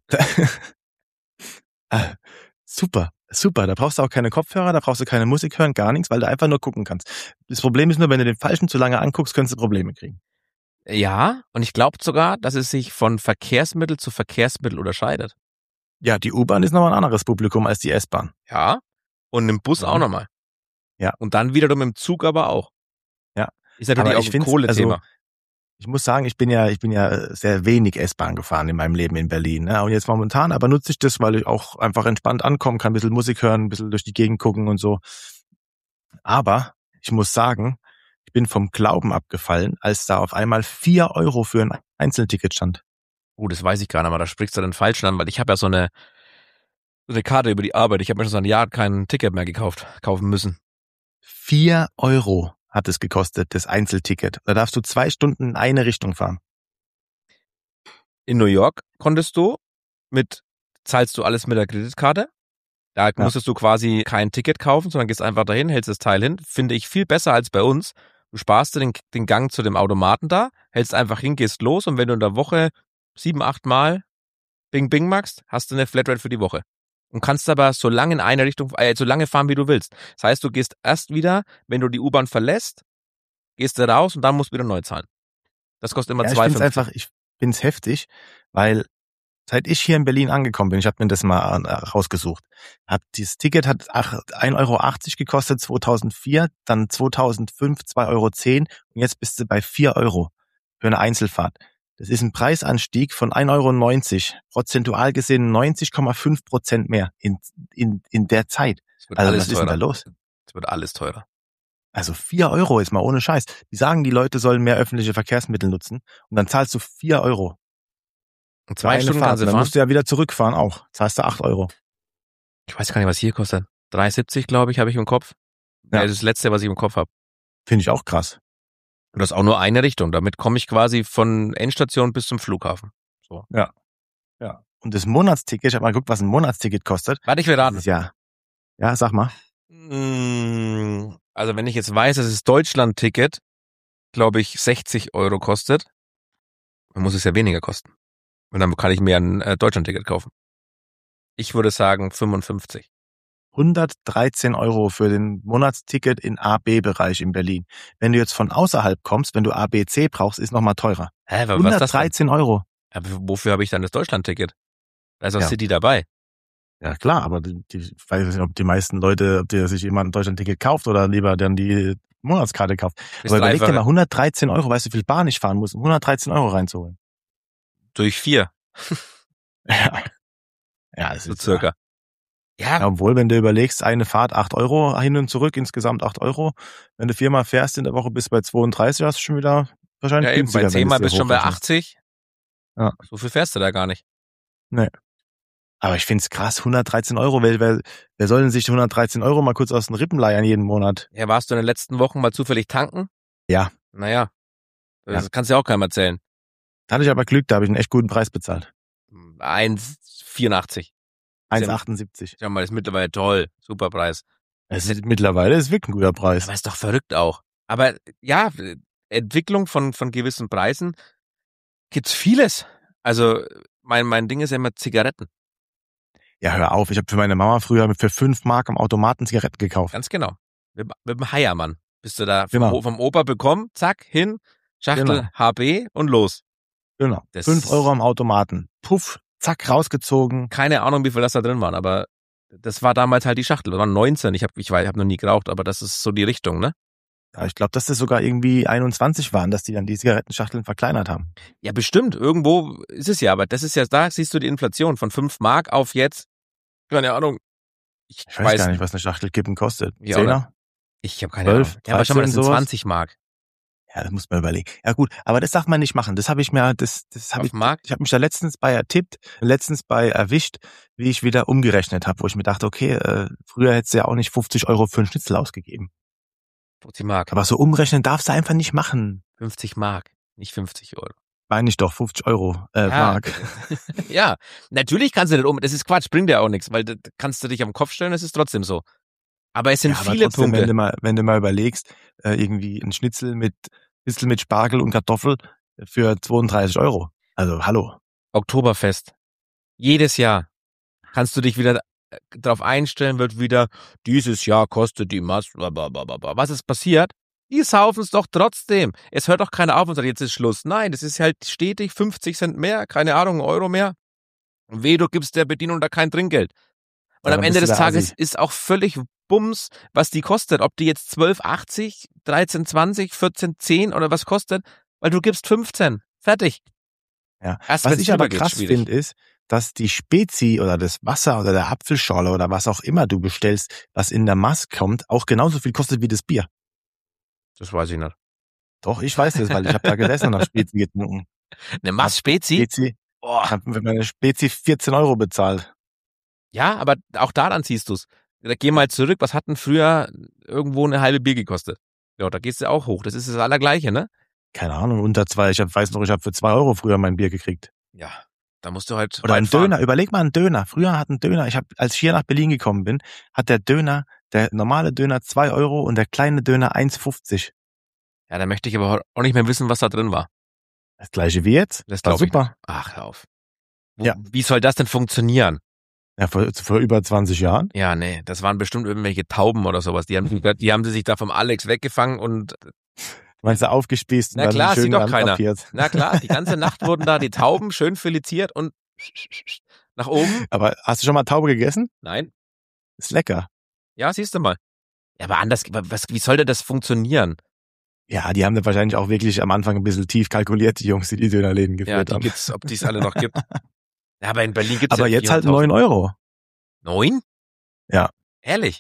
äh, super, super. Da brauchst du auch keine Kopfhörer, da brauchst du keine Musik hören, gar nichts, weil du einfach nur gucken kannst. Das Problem ist nur, wenn du den Falschen zu lange anguckst, könntest du Probleme kriegen. Ja, und ich glaube sogar, dass es sich von Verkehrsmittel zu Verkehrsmittel unterscheidet. Ja, die U-Bahn ist nochmal ein anderes Publikum als die S-Bahn. Ja. Und im Bus Mhm. auch nochmal. Ja. Und dann wiederum im Zug aber auch. Ja. Ist natürlich Aber auch ich ein find's, Kohlethema. also, ich muss sagen, ich bin ja, ich bin ja sehr wenig S-Bahn gefahren in meinem Leben in Berlin. Ne? Und jetzt momentan, aber nutze ich das, weil ich auch einfach entspannt ankommen kann, ein bisschen Musik hören, ein bisschen durch die Gegend gucken und so. Aber ich muss sagen, ich bin vom Glauben abgefallen, als da auf einmal vier Euro für ein Einzelticket stand. Oh, das weiß ich gar nicht mal. Da sprichst du den Falschen an, weil ich habe ja so eine, so eine Karte über die Arbeit. Ich habe mir schon seit einem Jahr kein Ticket mehr gekauft, kaufen müssen. Vier Euro hat es gekostet, das Einzelticket. Da darfst du zwei Stunden in eine Richtung fahren. In New York konntest du mit, zahlst du alles mit der Kreditkarte. Da musstest du quasi kein Ticket kaufen, sondern gehst einfach dahin, hältst das Teil hin. Finde ich viel besser als bei uns. Du sparst dir den, den Gang zu dem Automaten da, hältst einfach hin, gehst los und wenn du in der Woche sieben, acht Mal Bing Bing machst, hast du eine Flatrate für die Woche. Und kannst aber so lange in eine Richtung, äh, so lange fahren, wie du willst. Das heißt, du gehst erst wieder, wenn du die U-Bahn verlässt, gehst du raus und dann musst du wieder neu zahlen. Das kostet immer Ja, ich zwei find's fünfzig. einfach, ich find's heftig, weil seit ich hier in Berlin angekommen bin, ich habe mir das mal äh, rausgesucht, hab dieses Ticket hat ein Euro achtzig gekostet zweitausendvier, dann zweitausendfünf zwei Euro zehn und jetzt bist du bei vier Euro für eine Einzelfahrt. Das ist ein Preisanstieg von ein Euro neunzig, prozentual gesehen neunzig Komma fünf Prozent mehr in, in, in der Zeit. Es wird Also alles was ist denn da teurer. los? Es wird alles teurer. Also vier Euro ist mal ohne Scheiß. Die sagen, die Leute sollen mehr öffentliche Verkehrsmittel nutzen und dann zahlst du vier Euro. Und Für zwei eine Stunden Fahrt. kannst du Dann fahren. musst du ja wieder zurückfahren auch. Zahlst du acht Euro. Ich weiß gar nicht, was hier kostet. drei siebzig, glaube ich, habe ich im Kopf. Ja. Ja. Das ist das Letzte, was ich im Kopf habe. Finde ich auch krass. Und das ist auch nur eine Richtung. Damit komme ich quasi von Endstation bis zum Flughafen. So. Ja. Ja. Und das Monatsticket, ich habe mal geguckt, was ein Monatsticket kostet. Warte, ich will raten. Dieses Jahr. Ja, sag mal. Mm, Also wenn ich jetzt weiß, dass das Deutschland-Ticket, glaube ich, sechzig Euro kostet, dann muss es ja weniger kosten. Und dann kann ich mir ein äh, Deutschland-Ticket kaufen. Ich würde sagen fünfundfünfzig. hundertdreizehn Euro für den Monatsticket in A B-Bereich in Berlin. Wenn du jetzt von außerhalb kommst, wenn du A B C brauchst, ist nochmal teurer. Hä, aber was ist das denn? hundertdreizehn Euro. Aber wofür habe ich dann das Deutschland-Ticket? Da ist auch Ja. City dabei. Ja klar, aber die, die, ich weiß nicht, ob die meisten Leute, ob der sich jemand ein Deutschland-Ticket kauft oder lieber dann die Monatskarte kauft. Bis Aber überleg dir dreifache. mal, hundertdreizehn Euro, weißt du, wie viel Bahn ich fahren muss, um hundertdreizehn Euro reinzuholen. Durch vier, Ja, ja das so ist circa. Ja, Ja, obwohl, wenn du überlegst, eine Fahrt acht Euro, hin und zurück, insgesamt acht Euro. Wenn du viermal fährst in der Woche bis bei zweiunddreißig, hast du schon wieder wahrscheinlich ja eben, bei günstiger. wenn zehnmal du es bist dir du schon bei hochrechnest. achtzig. Ja. So viel fährst du da gar nicht. Aber ich find's krass, hundertdreizehn Euro. Wer, wer, wer soll denn sich hundertdreizehn Euro mal kurz aus den Rippen leiern jeden Monat? Ja, warst du in den letzten Wochen mal zufällig tanken? Ja. Naja, das Ja. kannst du ja auch keinem erzählen. Da hatte ich aber Glück, da habe ich einen echt guten Preis bezahlt. eins vierundachtzig. eins achtundsiebzig. Schau mal, das ist mittlerweile toll. Super Preis. Es ist mittlerweile ist wirklich ein guter Preis. Aber ist doch verrückt auch. Aber ja, Entwicklung von, von gewissen Preisen gibt's vieles. Also mein, mein Ding ist ja immer Zigaretten. Ja, hör auf. Ich habe für meine Mama früher für fünf Mark am Automaten Zigaretten gekauft. Ganz genau. Mit, mit dem Heiermann. Bist du da vom, Genau. O- vom Opa bekommen, zack, hin, Schachtel Genau. H B und los. Genau. Das Fünf ist- Euro am Automaten. Puff, zack, rausgezogen. Keine Ahnung, wie viel das da drin waren, aber das war damals halt die Schachtel. Das waren neunzehn. Ich habe ich, weiß, ich hab noch nie geraucht, aber das ist so die Richtung, ne? Ja, ich glaube, dass das sogar irgendwie einundzwanzig waren, dass die dann die Zigarettenschachteln verkleinert haben. Ja, bestimmt. Irgendwo ist es ja, aber das ist ja, da siehst du die Inflation von fünf Mark auf jetzt, keine Ahnung. Ich, Ich weiß, gar nicht, was eine Schachtel Kippen kostet. Ja, Zehner? Ich habe keine zwölf, Ahnung. Ja, aber schau mal, das sind dreizehn, sowas? zwanzig Mark. Ja, das muss man überlegen. Ja gut, aber das darf man nicht machen. Das habe ich mir, das, das habe Auf ich, dem Markt? ich habe mich da letztens bei ertippt, letztens bei erwischt, wie ich wieder umgerechnet habe, wo ich mir dachte, okay, äh, früher hättest du ja auch nicht fünfzig Euro für einen Schnitzel ausgegeben. fünfzig Mark. Aber so umrechnen darfst du einfach nicht machen. fünfzig Mark, nicht fünfzig Euro. Meine ich doch, fünfzig Euro, äh, Ja. Mark. Ja, natürlich kannst du nicht um, das ist Quatsch, bringt dir auch nichts, weil da kannst du dich am Kopf stellen, das ist trotzdem so. Aber es sind Ja, aber viele trotzdem, Punkte. wenn du mal, wenn du mal überlegst, äh, irgendwie ein Schnitzel mit, bisschen mit Spargel und Kartoffel für zweiunddreißig Euro. Also, hallo. Oktoberfest. Jedes Jahr kannst du dich wieder äh, darauf einstellen, wird wieder, dieses Jahr kostet die Maß, blablabla. Was ist passiert? Die saufen es doch trotzdem. Es hört doch keiner auf und sagt, jetzt ist Schluss. Nein, das ist halt stetig fünfzig Cent mehr, keine Ahnung, einen Euro mehr. Und weh, du gibst der Bedienung da kein Trinkgeld. Und Ja, am dann Ende bist des du der Tages Assi. ist auch völlig Bums, was die kostet. Ob die jetzt zwölf achtzig, dreizehn zwanzig, vierzehn zehn oder was kostet, weil du gibst fünfzehn. Fertig. Ja. Erst Was wenn's ich aber drüber geht, krass schwierig. finde, ist, dass die Spezi oder das Wasser oder der Apfelschorle oder was auch immer du bestellst, was in der Maß kommt, auch genauso viel kostet wie das Bier. Das weiß ich nicht. Doch, ich weiß das, weil ich habe da gesessen und habe Spezi getrunken. Eine Maß Spezi? Spezi, Boah. ich habe für meine Spezi vierzehn Euro bezahlt. Ja, aber auch daran siehst du's. Da geh mal zurück, was hat denn früher irgendwo eine halbe Bier gekostet? Ja, da gehst du auch hoch. Das ist das Allergleiche, ne? Keine Ahnung, unter zwei. Ich hab, weiß noch, ich habe für zwei Euro früher mein Bier gekriegt. Ja, da musst du halt Oder weit ein fahren. Döner. Überleg mal, ein Döner. Früher hat ein Döner, ich habe, als ich hier nach Berlin gekommen bin, hat der Döner, der normale Döner zwei Euro und der kleine Döner eins fünfzig. Ja, da möchte ich aber auch nicht mehr wissen, was da drin war. Das gleiche wie jetzt. Das War glaube ich super. nicht. Ach, hör auf. Ja. Wie soll das denn funktionieren? Ja, vor, vor über zwanzig Jahren. Ja, nee, das waren bestimmt irgendwelche Tauben oder sowas. Die haben, die haben sie sich da vom Alex weggefangen und Meinst du aufgespießt und na dann klar, schön sieht doch keiner. ranpapiert. Na klar, die ganze Nacht wurden da die Tauben schön feliziert und nach oben. Aber hast du schon mal Taube gegessen? Nein. Ist lecker. Ja, siehst du mal. Ja, aber anders, was, wie soll denn das funktionieren? Ja, die haben da wahrscheinlich auch wirklich am Anfang ein bisschen tief kalkuliert, die Jungs, die die Dönerläden Ja, geführt die haben. gibt's, ob die es alle noch gibt. Ja, aber in Berlin gibt's Aber ja jetzt halt vierhunderttausend. neun Euro, Neun? Ja. Ehrlich?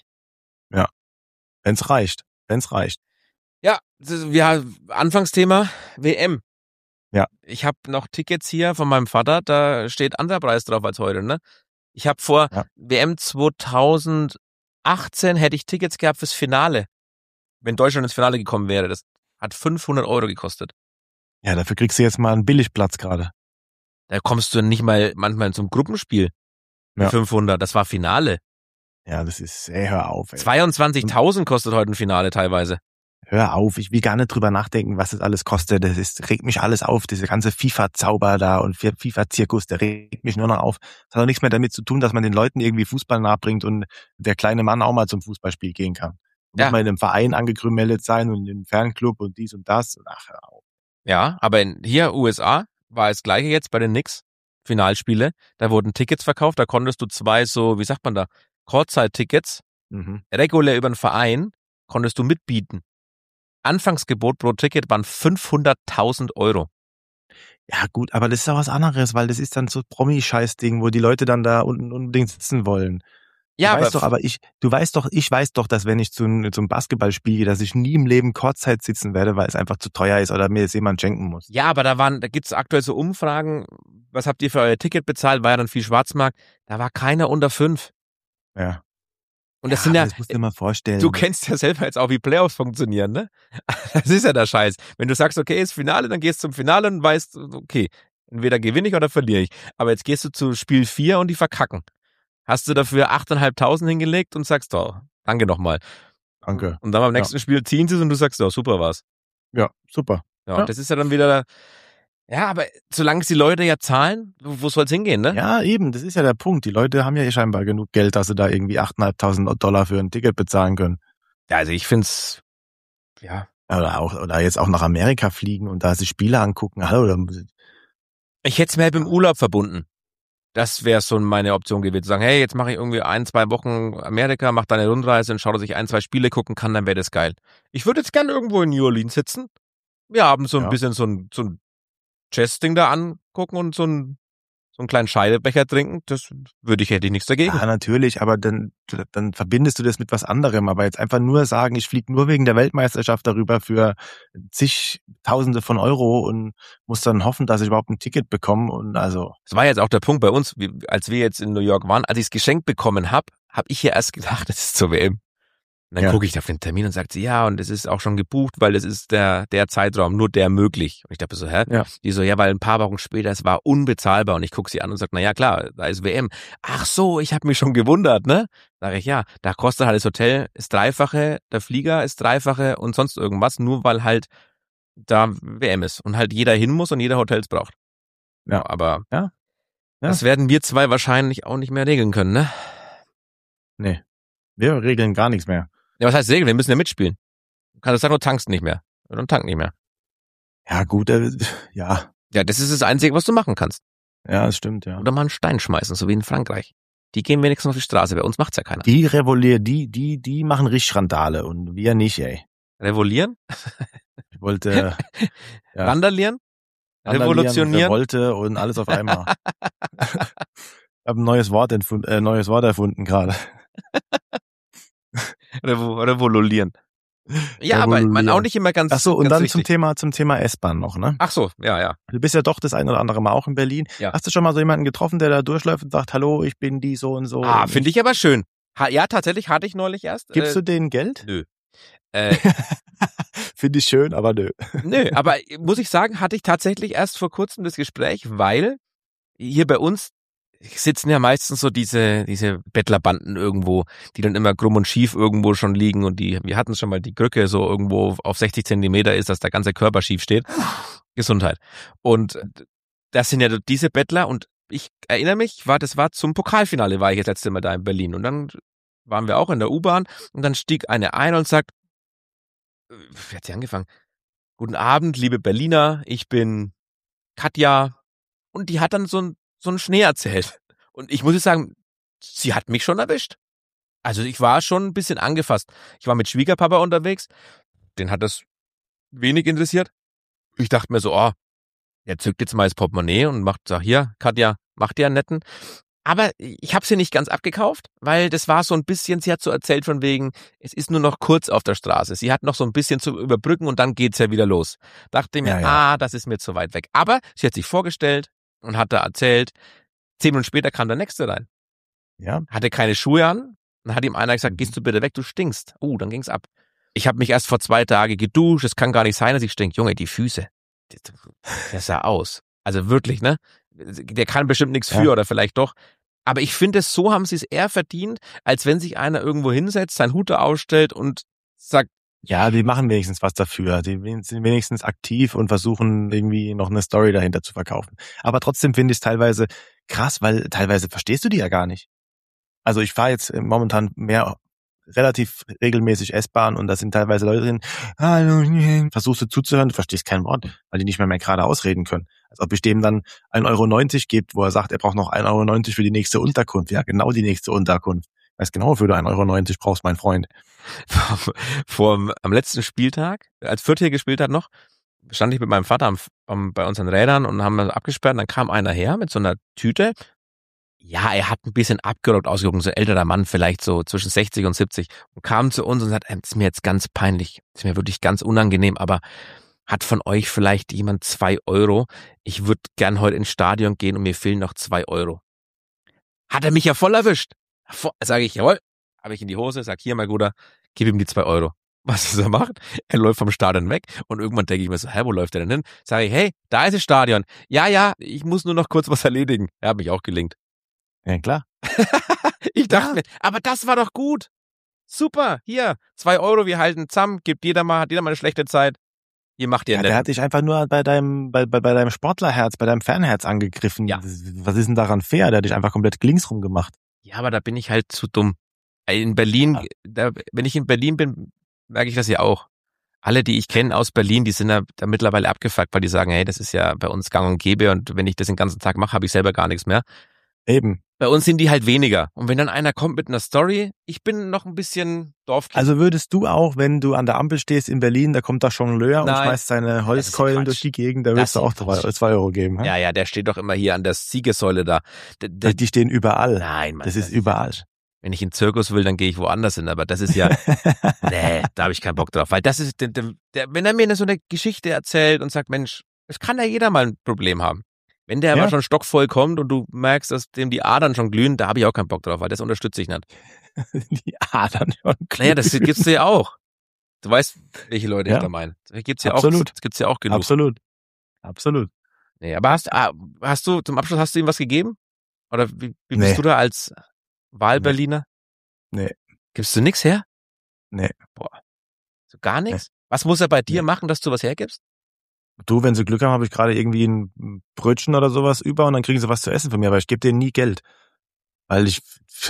wenn's reicht. Wenn's reicht. Ja, das ist- wir Anfangsthema W M. Ja. Ich habe noch Tickets hier von meinem Vater, da steht anderer Preis drauf als heute, ne? Ich habe vor Ja. W M zweitausendachtzehn hätte ich Tickets gehabt fürs Finale. Wenn Deutschland ins Finale gekommen wäre, das hat fünfhundert Euro gekostet. Ja, dafür kriegst du jetzt mal einen Billigplatz gerade. Da kommst du nicht mal manchmal zum Gruppenspiel mit Ja. fünfhundert. Das war Finale. Ja, das ist, ey, hör auf, ey. zweiundzwanzigtausend kostet heute ein Finale teilweise. Hör auf, ich will gar nicht drüber nachdenken, was das alles kostet. Das ist, regt mich alles auf, diese ganze FIFA-Zauber da und FIFA-Zirkus, der regt mich nur noch auf. Das hat auch nichts mehr damit zu tun, dass man den Leuten irgendwie Fußball nahebringt und der kleine Mann auch mal zum Fußballspiel gehen kann. Da Ja. muss man in einem Verein angemeldet sein und im Fanclub und dies und das. Und ach, hör auf. Ja, aber in, hier U S A war das gleiche jetzt bei den Knicks Finalspiele. Da wurden Tickets verkauft, da konntest du zwei so, wie sagt man da, Kurzzeit-Tickets, Mhm. regulär über den Verein, konntest du mitbieten. Anfangsgebot pro Ticket waren fünfhunderttausend Euro. Ja gut, aber das ist auch was anderes, weil das ist dann so Promi-Scheiß-Ding, wo die Leute dann da unten unbedingt sitzen wollen. Ja, du weißt aber doch, aber ich, du weißt doch, ich weiß doch, dass wenn ich zum, zum Basketball spiele, dass ich nie im Leben Kurzzeit sitzen werde, weil es einfach zu teuer ist oder mir es jemand schenken muss. ja, aber da waren, da gibt's aktuell so Umfragen, was habt ihr für euer Ticket bezahlt, war ja dann viel Schwarzmarkt, da war keiner unter fünf. Ja. Und das ja, sind ja, aber das musst du dir mal vorstellen. du kennst ja selber jetzt auch, wie Playoffs funktionieren, ne? Das ist ja der Scheiß. Wenn du sagst, okay, ist Finale, dann gehst du zum Finale und weißt, okay, entweder gewinne ich oder verliere ich. Aber jetzt gehst du zu Spiel vier und die verkacken. Hast du dafür achttausendfünfhundert hingelegt und sagst, oh, danke nochmal. Danke. Und dann beim nächsten Spiel ziehen sie es und du sagst, oh, super war's. Ja, super. Ja, Ja. und das ist ja dann wieder, ja, aber solange es die Leute ja zahlen, wo wo soll's hingehen, ne? Ja, eben, das ist ja der Punkt. Die Leute haben ja eh scheinbar genug Geld, dass sie da irgendwie achttausendfünfhundert Dollar für ein Ticket bezahlen können. Ja, also ich find's, ja. Oder auch, oder jetzt auch nach Amerika fliegen und da sich Spiele angucken. Hallo, da muss ich- Ich hätte es mir halt mit dem Urlaub verbunden. Das wäre so meine Option gewesen. Zu sagen, hey, jetzt mache ich irgendwie ein, zwei Wochen Amerika, mach da eine Rundreise und schau, dass ich ein, zwei Spiele gucken kann, dann wäre das geil. Ich würde jetzt gerne irgendwo in New Orleans sitzen. Wir haben so ein Ja. bisschen so ein, so ein Jazz-Ding da angucken und so ein, so einen kleinen Scheidebecher trinken. Das würde ich, hätte ich nichts dagegen. Ja, natürlich, aber dann, dann verbindest du das mit was anderem. Aber jetzt einfach nur sagen, ich fliege nur wegen der Weltmeisterschaft darüber für zig Tausende von Euro und muss dann hoffen, dass ich überhaupt ein Ticket bekomme. Und also, Das war jetzt auch der Punkt bei uns, wie, als wir jetzt in New York waren, als ich es geschenkt bekommen habe, habe ich ja erst gedacht, das ist zur W M. Und dann Ja. gucke ich auf den Termin und sagt sie, ja, und es ist auch schon gebucht, weil es ist der der Zeitraum, nur der möglich. Und ich dachte so, hä? Ja. Die so, ja, weil ein paar Wochen später, es war unbezahlbar. Und ich gucke sie an und sage, na ja, klar, da ist W M. Ach so, ich habe mich schon gewundert, ne? Sag ich, ja, da kostet halt das Hotel ist Dreifache, der Flieger ist Dreifache und sonst irgendwas, nur weil halt da W M ist und halt jeder hin muss und jeder Hotels braucht. Ja. Aber Ja. Ja. das werden wir zwei wahrscheinlich auch nicht mehr regeln können, ne? nee, wir regeln gar nichts mehr. Ja, was heißt regeln? Wir müssen ja mitspielen. Du kannst sagen, du tankst nicht mehr. Oder du tankst nicht mehr. Ja, gut, äh, ja, Ja, das ist das Einzige, was du machen kannst. ja, das stimmt, ja. Oder mal einen Stein schmeißen, so wie in Frankreich. Die gehen wenigstens auf die Straße. Bei uns macht's ja keiner. Die revoluieren, die, die, die machen richtig Randale und wir nicht, ey. Revollieren? Ich wollte Ja. Randalieren? randalieren, Revolutionieren? Revolte und alles auf einmal. Ich habe ein neues Wort erfunden, äh, neues Wort erfunden gerade. Revo Revolulieren. Ja, aber Revolulieren. man auch nicht immer ganz Ach so, und ganz dann richtig. zum Thema, zum Thema S-Bahn noch, ne? Ach so, ja, ja. Du bist ja doch das ein oder andere Mal auch in Berlin. Ja. Hast du schon mal so jemanden getroffen, der da durchläuft und sagt, hallo, ich bin die so und so? Ah, finde ich aber schön. Ha, ja, tatsächlich hatte ich neulich erst. Gibst äh, du denen Geld? Nö. Äh, Finde ich schön, aber nö. nö, aber muss ich sagen, hatte ich tatsächlich erst vor kurzem das Gespräch, weil hier bei uns sitzen ja meistens so diese diese Bettlerbanden irgendwo, die dann immer krumm und schief irgendwo schon liegen und die, wir hatten schon mal, die Krücke so irgendwo auf sechzig Zentimeter ist, dass der ganze Körper schief steht. Gesundheit. Und das sind ja diese Bettler und ich erinnere mich, war, das war zum Pokalfinale, war ich jetzt letzte Mal da in Berlin. Und dann waren wir auch in der U-Bahn und dann stieg eine ein und sagt, wie hat sie angefangen? Guten Abend, liebe Berliner, ich bin Katja. Und die hat dann so, ein, so einen Schnee erzählt. Und ich muss jetzt sagen, sie hat mich schon erwischt. Also ich war schon ein bisschen angefasst. Ich war mit Schwiegerpapa unterwegs, den hat das wenig interessiert. Ich dachte mir so, oh, er zückt jetzt mal das Portemonnaie und macht, sag hier, Katja, mach dir einen netten. Aber ich habe sie nicht ganz abgekauft, weil das war so ein bisschen, sie hat so erzählt von wegen, es ist nur noch kurz auf der Straße. Sie hat noch so ein bisschen zu überbrücken und dann geht's ja wieder los. Dachte mir, Ja, ja. ah, das ist mir zu weit weg. Aber sie hat sich vorgestellt und hat da erzählt. Zehn Minuten später kam der Nächste rein. Ja. Hatte keine Schuhe an. Dann hat ihm einer gesagt, Mhm. gehst du bitte weg, du stinkst. Uh, dann ging's ab. Ich habe mich erst vor zwei Tagen geduscht, es kann gar nicht sein, dass ich stink. Junge, die Füße. Der sah aus. Also wirklich, ne? Der kann bestimmt nichts für Ja. oder vielleicht doch. Aber ich finde, so haben sie es eher verdient, als wenn sich einer irgendwo hinsetzt, seinen Hut da ausstellt und sagt, Ja, die machen wenigstens was dafür. Die sind wenigstens aktiv und versuchen irgendwie noch eine Story dahinter zu verkaufen. Aber trotzdem finde ich es teilweise krass, weil teilweise verstehst du die ja gar nicht. Also ich fahre jetzt momentan mehr relativ regelmäßig S-Bahn und da sind teilweise Leute drin, hallo, versuchst du zuzuhören, du verstehst kein Wort, weil die nicht mehr, mehr gerade ausreden können. Als ob ich dem dann ein Euro neunzig gibt, wo er sagt, er braucht noch ein Euro neunzig für die nächste Unterkunft. Ja, genau die nächste Unterkunft. Ich weiß genau, wofür du ein Euro neunzig brauchst, mein Freund. vor am letzten Spieltag, als Fürth gespielt hat noch, stand ich mit meinem Vater am, am, bei unseren Rädern und haben abgesperrt und dann kam einer her mit so einer Tüte. Ja, er hat ein bisschen abgerockt ausgeguckt, so ein älterer Mann, vielleicht so zwischen sechzig und siebzig, und kam zu uns und sagt, es ist mir jetzt ganz peinlich, es ist mir wirklich ganz unangenehm, aber hat von euch vielleicht jemand zwei Euro? Ich würde gern heute ins Stadion gehen und mir fehlen noch zwei Euro. Hat er mich ja voll erwischt. Sage ich, jawohl, habe ich in die Hose, sag hier, mein Guter, gib ihm die zwei Euro. Was ist er macht? Er läuft vom Stadion weg und irgendwann denke ich mir so, hä, wo läuft er denn hin? Sage ich, hey, da ist das Stadion. Ja, ja, ich muss nur noch kurz was erledigen. Er hat mich auch gelingt. Ja, klar. Ich dachte Ja. mir, aber das war doch gut. Super, hier, zwei Euro, wir halten zusammen, gibt jeder mal, hat jeder mal eine schlechte Zeit. Ihr macht ihr Ja, nett. der hat dich einfach nur bei deinem, bei, bei, bei deinem Sportlerherz, bei deinem Fanherz angegriffen. Ja. Was ist denn daran fair? Der hat dich einfach komplett linksrum gemacht. Ja, aber da bin ich halt zu dumm. In Berlin, Ja. da, wenn ich in Berlin bin, merke ich das ja auch. Alle, die ich kenne aus Berlin, die sind da, da mittlerweile abgefuckt, weil die sagen, hey, das ist ja bei uns gang und gäbe und wenn ich das den ganzen Tag mache, habe ich selber gar nichts mehr. Eben. Bei uns sind die halt weniger. Und wenn dann einer kommt mit einer Story, ich bin noch ein bisschen Dorfkind. Also würdest du auch, wenn du an der Ampel stehst in Berlin, da kommt da Jongleur und Nein. schmeißt seine Holzkeulen Quatsch. durch die Gegend, da Das würdest du ist auch Quatsch. zwei, zwei Euro geben. Hä? Ja, ja, der steht doch immer hier an der Siegessäule da. D d Die stehen überall. Nein, Mann. Das ist überall. Wenn ich in den Zirkus will, dann gehe ich woanders hin. Aber das ist ja, nee, da habe ich keinen Bock drauf. Weil das ist, der, der, der, wenn er mir so eine Geschichte erzählt und sagt, Mensch, es kann ja jeder mal ein Problem haben. Wenn der Ja. aber schon stockvoll kommt und du merkst, dass dem die Adern schon glühen, da habe ich auch keinen Bock drauf, weil das unterstütze ich nicht. Die Adern schon. Naja, das gibt's ja auch. Du weißt, welche Leute Ja. ich da meine. Das gibt's ja Absolut. auch. Das gibt's ja auch genug. Absolut. Absolut. Nee, aber hast, ah, hast du, zum Abschluss hast du ihm was gegeben? Oder wie, wie bist Nee. du da als Wahlberliner? Nee. Gibst du nix her? Nee. Boah. So gar nichts? Was muss er bei dir Nee. machen, dass du was hergibst? Du, wenn sie Glück haben, habe ich gerade irgendwie ein Brötchen oder sowas über und dann kriegen sie was zu essen von mir, aber ich gebe denen nie Geld. Weil ich,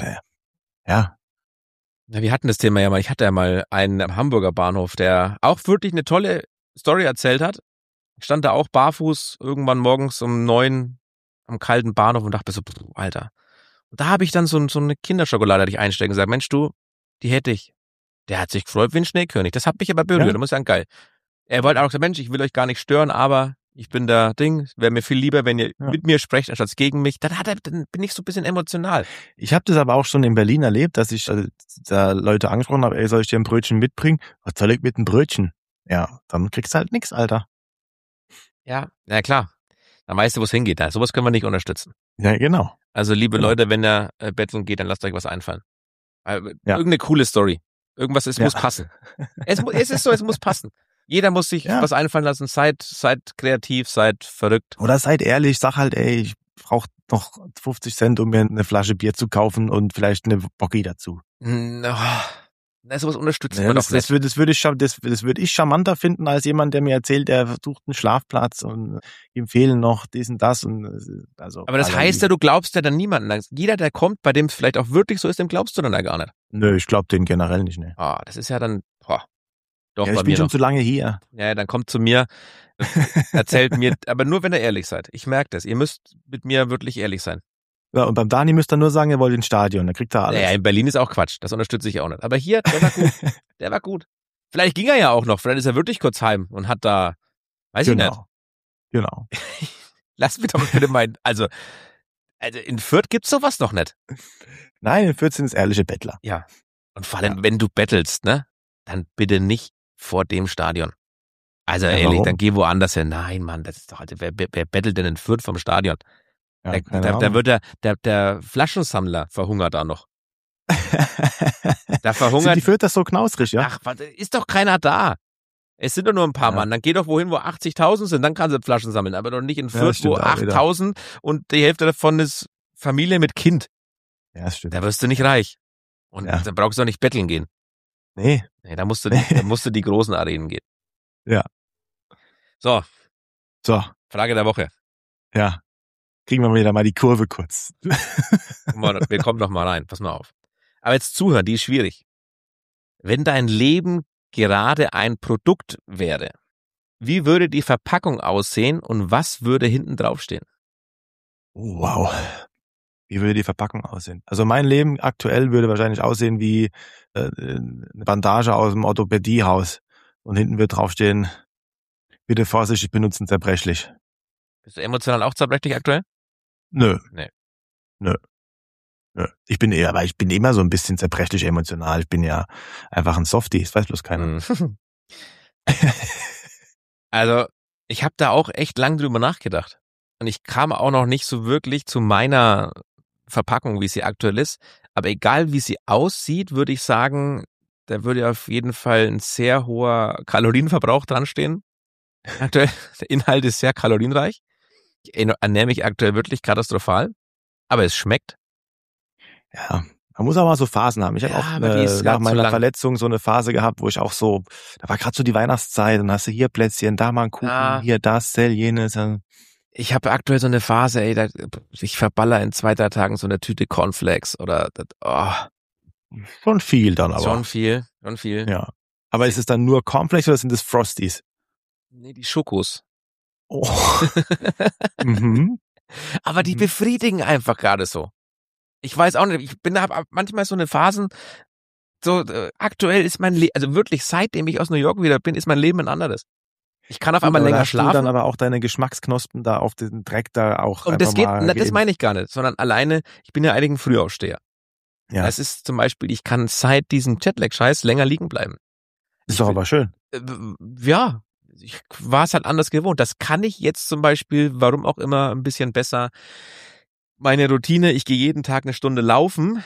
ja, Na, wir hatten das Thema ja mal. Ich hatte ja mal einen am Hamburger Bahnhof, der auch wirklich eine tolle Story erzählt hat. Ich stand da auch barfuß irgendwann morgens um neun am kalten Bahnhof und dachte mir so, pff, Alter. Und da habe ich dann so, so eine Kinderschokolade hatte ich einstecken und gesagt, Mensch du, die hätte ich. Der hat sich gefreut wie ein Schneekönig. Das hat mich aber berührt. Ja. Da muss ich sagen, geil. Er wollte auch sagen, Mensch, ich will euch gar nicht stören, aber ich bin da Ding. Wäre mir viel lieber, wenn ihr Ja. mit mir sprecht, anstatt gegen mich. Dann, hat er, dann bin ich so ein bisschen emotional. ich habe das aber auch schon in Berlin erlebt, dass ich äh, da Leute angesprochen habe, ey, soll ich dir ein Brötchen mitbringen? Was soll ich mit einem Brötchen? Ja, dann kriegst du halt nix, Alter. Ja, na klar. Dann weißt du, wo es hingeht. Da. Sowas können wir nicht unterstützen. Ja, genau. Also liebe Genau. Leute, wenn ihr äh, betteln geht, dann lasst euch was einfallen. Äh, Ja. Irgendeine coole Story. Irgendwas, es Ja. muss passen. Es, mu- es ist so, es muss passen. Jeder muss sich Ja. was einfallen lassen. Seid, seid kreativ, seid verrückt. Oder seid ehrlich, sag halt, ey, ich brauche noch fünfzig Cent, um mir eine Flasche Bier zu kaufen und vielleicht eine Bocki dazu. Hm, oh, Na, sowas unterstützt Ja, man das, doch nicht. das, würde, das, würde ich, char- das, das würde ich charmanter finden als jemand, der mir erzählt, der sucht einen Schlafplatz und ihm fehlen noch dies und das. Und, also, Aber das aller heißt ja, Liebe. du glaubst ja dann niemanden. Jeder, der kommt, bei dem es vielleicht auch wirklich so ist, dem glaubst du dann ja gar nicht. Nö, ich glaube den generell nicht, ne. Ah, das ist ja dann, boah, doch Ja, bei ich bin mir schon doch. zu lange hier. Ja, dann kommt zu mir, erzählt mir, aber nur wenn ihr ehrlich seid. Ich merke das. Ihr müsst mit mir wirklich ehrlich sein. Ja, und beim Dani müsst ihr nur sagen, er wollte ins Stadion, dann kriegt er alles. Naja, in Berlin ist auch Quatsch. Das unterstütze ich auch nicht. Aber hier, der war gut. Der war gut. Vielleicht ging er ja auch noch. Vielleicht ist er wirklich kurz heim und hat da, weiß ich nicht. Genau. Genau. Lass mich doch bitte meinen, also, also in Fürth gibt's sowas noch nicht. Nein, in Fürth sind es ehrliche Bettler. Ja. Und vor allem, Ja. wenn du bettelst, ne, dann bitte nicht vor dem Stadion. Also Ja, ehrlich, warum? dann geh woanders hin. Nein, Mann, das ist doch, also, wer, wer bettelt denn in Fürth vom Stadion? Ja, Da, keine da, da Ahnung. wird der, der, der Flaschensammler verhungert da noch. Da Sind verhungert, die Fürther so knausrig, ja? ach, was, ist doch keiner da. Es sind doch nur ein paar Ja. Mann. Dann geh doch wohin, wo achtzigtausend sind, dann kannst du Flaschen sammeln. Aber doch nicht in Ja, Fürth, stimmt wo auch wieder. achttausend und die Hälfte davon ist Familie mit Kind. Ja, das stimmt. Da wirst du nicht reich. Und Ja. da brauchst du auch nicht betteln gehen. Nee. Nee, da musst du, da musst du die großen Arenen gehen. Ja. So, So, Frage der Woche. ja. Kriegen wir wieder mal die Kurve kurz. Guck mal, wir kommen noch mal rein. Pass mal auf. Aber jetzt zuhören, die ist schwierig. Wenn dein Leben gerade ein Produkt wäre, wie würde die Verpackung aussehen und was würde hinten draufstehen? Oh, wow. Wie würde die Verpackung aussehen? Also mein Leben aktuell würde wahrscheinlich aussehen wie äh, eine Bandage aus dem Orthopädiehaus. Und hinten wird draufstehen, bitte vorsichtig benutzen, zerbrechlich. Bist du emotional auch zerbrechlich aktuell? Nö. Nee. Nö. Nö. Ich bin eher, aber ich bin immer so ein bisschen zerbrechlich emotional. Ich bin ja einfach ein Softie, das weiß bloß keiner. Hm. Also, ich habe da auch echt lang drüber nachgedacht. Und ich kam auch noch nicht so wirklich zu meiner Verpackung, wie sie aktuell ist. Aber egal, wie sie aussieht, würde ich sagen, da würde auf jeden Fall ein sehr hoher Kalorienverbrauch dran stehen. Aktuell, der Inhalt ist sehr kalorienreich. Ich ernähre mich aktuell wirklich katastrophal. Aber es schmeckt. Ja, man muss auch mal so Phasen haben. Ich habe Ja, auch aber die äh, ist nach grad zu meiner lang. Verletzung so eine Phase gehabt, wo ich auch so, da war gerade so die Weihnachtszeit und hast du hier Plätzchen, da mal einen Kuchen, Ja. hier das, Sell, jenes. äh. Ich habe aktuell so eine Phase, ey, da, ich verballer in zwei, drei Tagen so eine Tüte Cornflakes oder, das, oh, Schon viel dann aber. schon viel, schon viel. Ja. Aber ist es dann nur Cornflakes oder sind es Frosties? Nee, die Schokos. Oh. mhm. Aber die Mhm. befriedigen einfach gerade so. Ich weiß auch nicht, ich bin da hab manchmal so eine Phasen, so äh, aktuell ist mein Leben, also wirklich seitdem ich aus New York wieder bin, ist mein Leben ein anderes. Ich kann auf einmal Aber länger hast du dann schlafen aber auch deine Geschmacksknospen da auf den Dreck da auch und das einfach geht, mal na, das geimpft? meine ich gar nicht, sondern alleine, ich bin ja eigentlich ein Frühaufsteher. Ja, Das ist zum Beispiel, ich kann seit diesem Jetlag-Scheiß länger liegen bleiben. ist doch ich- aber schön. Äh, Ja, ich war es halt anders gewohnt. Das kann ich jetzt zum Beispiel, warum auch immer, ein bisschen besser. Meine Routine, ich gehe jeden Tag eine Stunde laufen.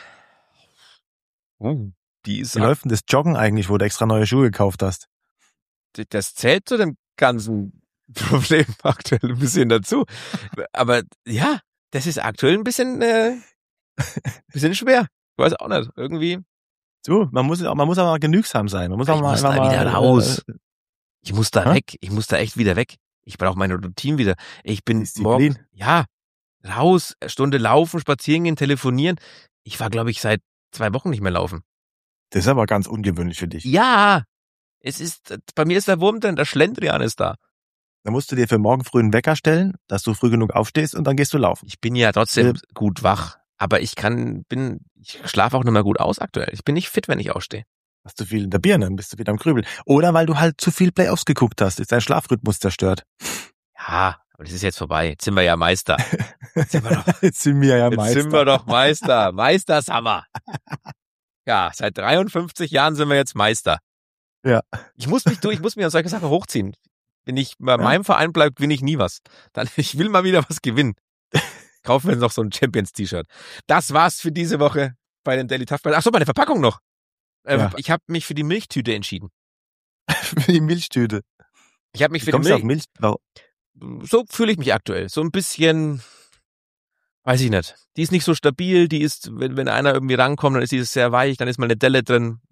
Uh, die ist, Wie läuft denn das Joggen eigentlich, wo du extra neue Schuhe gekauft hast? das zählt zu dem ganzen Problem aktuell ein bisschen dazu. Aber ja, das ist aktuell ein bisschen, äh, bisschen schwer. Ich weiß auch nicht. Irgendwie, So, man muss auch, man muss aber genügsam sein. Man muss Ich auch mal muss einfach da mal wieder raus. Äh, ich muss da Hä? weg. Ich muss da echt wieder weg. Ich brauche meine Routine wieder. Ich bin Disziplin. morgen, ja, raus, Stunde laufen, spazieren gehen, telefonieren. Ich war, glaube ich, seit zwei Wochen nicht mehr laufen. das ist aber ganz ungewöhnlich für dich. Ja, es ist, bei mir ist der Wurm drin, der Schlendrian ist da. Da musst du dir für morgen früh einen Wecker stellen, dass du früh genug aufstehst und dann gehst du laufen. Ich bin ja trotzdem Ja. gut wach, aber ich kann, bin, ich schlafe auch nicht mehr gut aus aktuell. Ich bin nicht fit, wenn ich aufstehe. Hast du viel in der Birne, dann bist du wieder am Grübeln. Oder weil du halt zu viel Playoffs geguckt hast, ist dein Schlafrhythmus zerstört. Ja, aber das ist jetzt vorbei. Jetzt sind wir ja Meister. Jetzt sind wir doch, Jetzt sind wir ja jetzt Meister. sind wir doch Meister. Meistersammer. Ja, seit dreiundfünfzig Jahren sind wir jetzt Meister. Ja. Ich muss mich, du, ich muss mich an solche Sachen hochziehen. Wenn ich bei Ja. meinem Verein bleibe, gewinne ich nie was. Dann, ich will mal wieder was gewinnen. Kaufen wir noch so ein Champions-T-Shirt. Das war's für diese Woche bei den Daily Tough. Ach so, meine Verpackung noch. Äh, Ja. Ich habe mich für die Milchtüte entschieden. Für die Milchtüte. Ich habe mich Wie für die kommst du auf Milch. Milch? Warum? So fühle ich mich aktuell. So ein bisschen, weiß ich nicht. Die ist nicht so stabil. Die ist, wenn, wenn einer irgendwie rankommt, dann ist die sehr weich, dann ist mal eine Delle drin.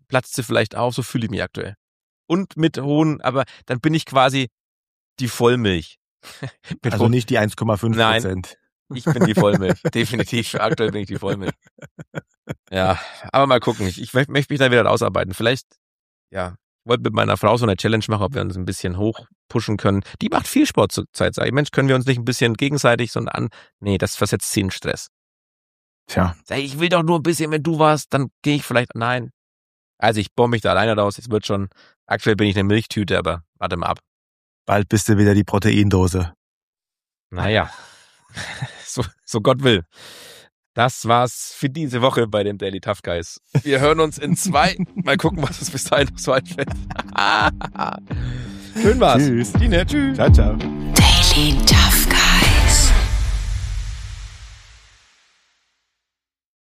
platzt sie vielleicht auf, so fühle ich mich aktuell. Und mit hohen, aber dann bin ich quasi die Vollmilch. Also hohen, nicht die eins Komma fünf Prozent. Nein, ich bin die Vollmilch. Definitiv, aktuell bin ich die Vollmilch. Ja, aber mal gucken. Ich, ich möchte mich da wieder ausarbeiten. Vielleicht, ja, ich wollte mit meiner Frau so eine Challenge machen, ob wir uns ein bisschen hochpushen können. Die macht viel Sport zur Zeit, sage ich. Mensch, können wir uns nicht ein bisschen gegenseitig so an... Nee, das versetzt sie in Stress. Tja. Sag ich, ich will doch nur ein bisschen, wenn du warst, dann gehe ich vielleicht... Nein. Also ich baue mich da alleine raus. Es wird schon... Aktuell bin ich eine Milchtüte, aber warte mal ab. Bald bist du wieder die Proteindose. Naja, so, so Gott will. Das war's für diese Woche bei den Daily Tough Guys. Wir hören uns in zwei. Mal gucken, was uns bis dahin noch so einfällt. Schön war's. Tschüss. Dine, tschüss. Ciao, ciao. Daily Tough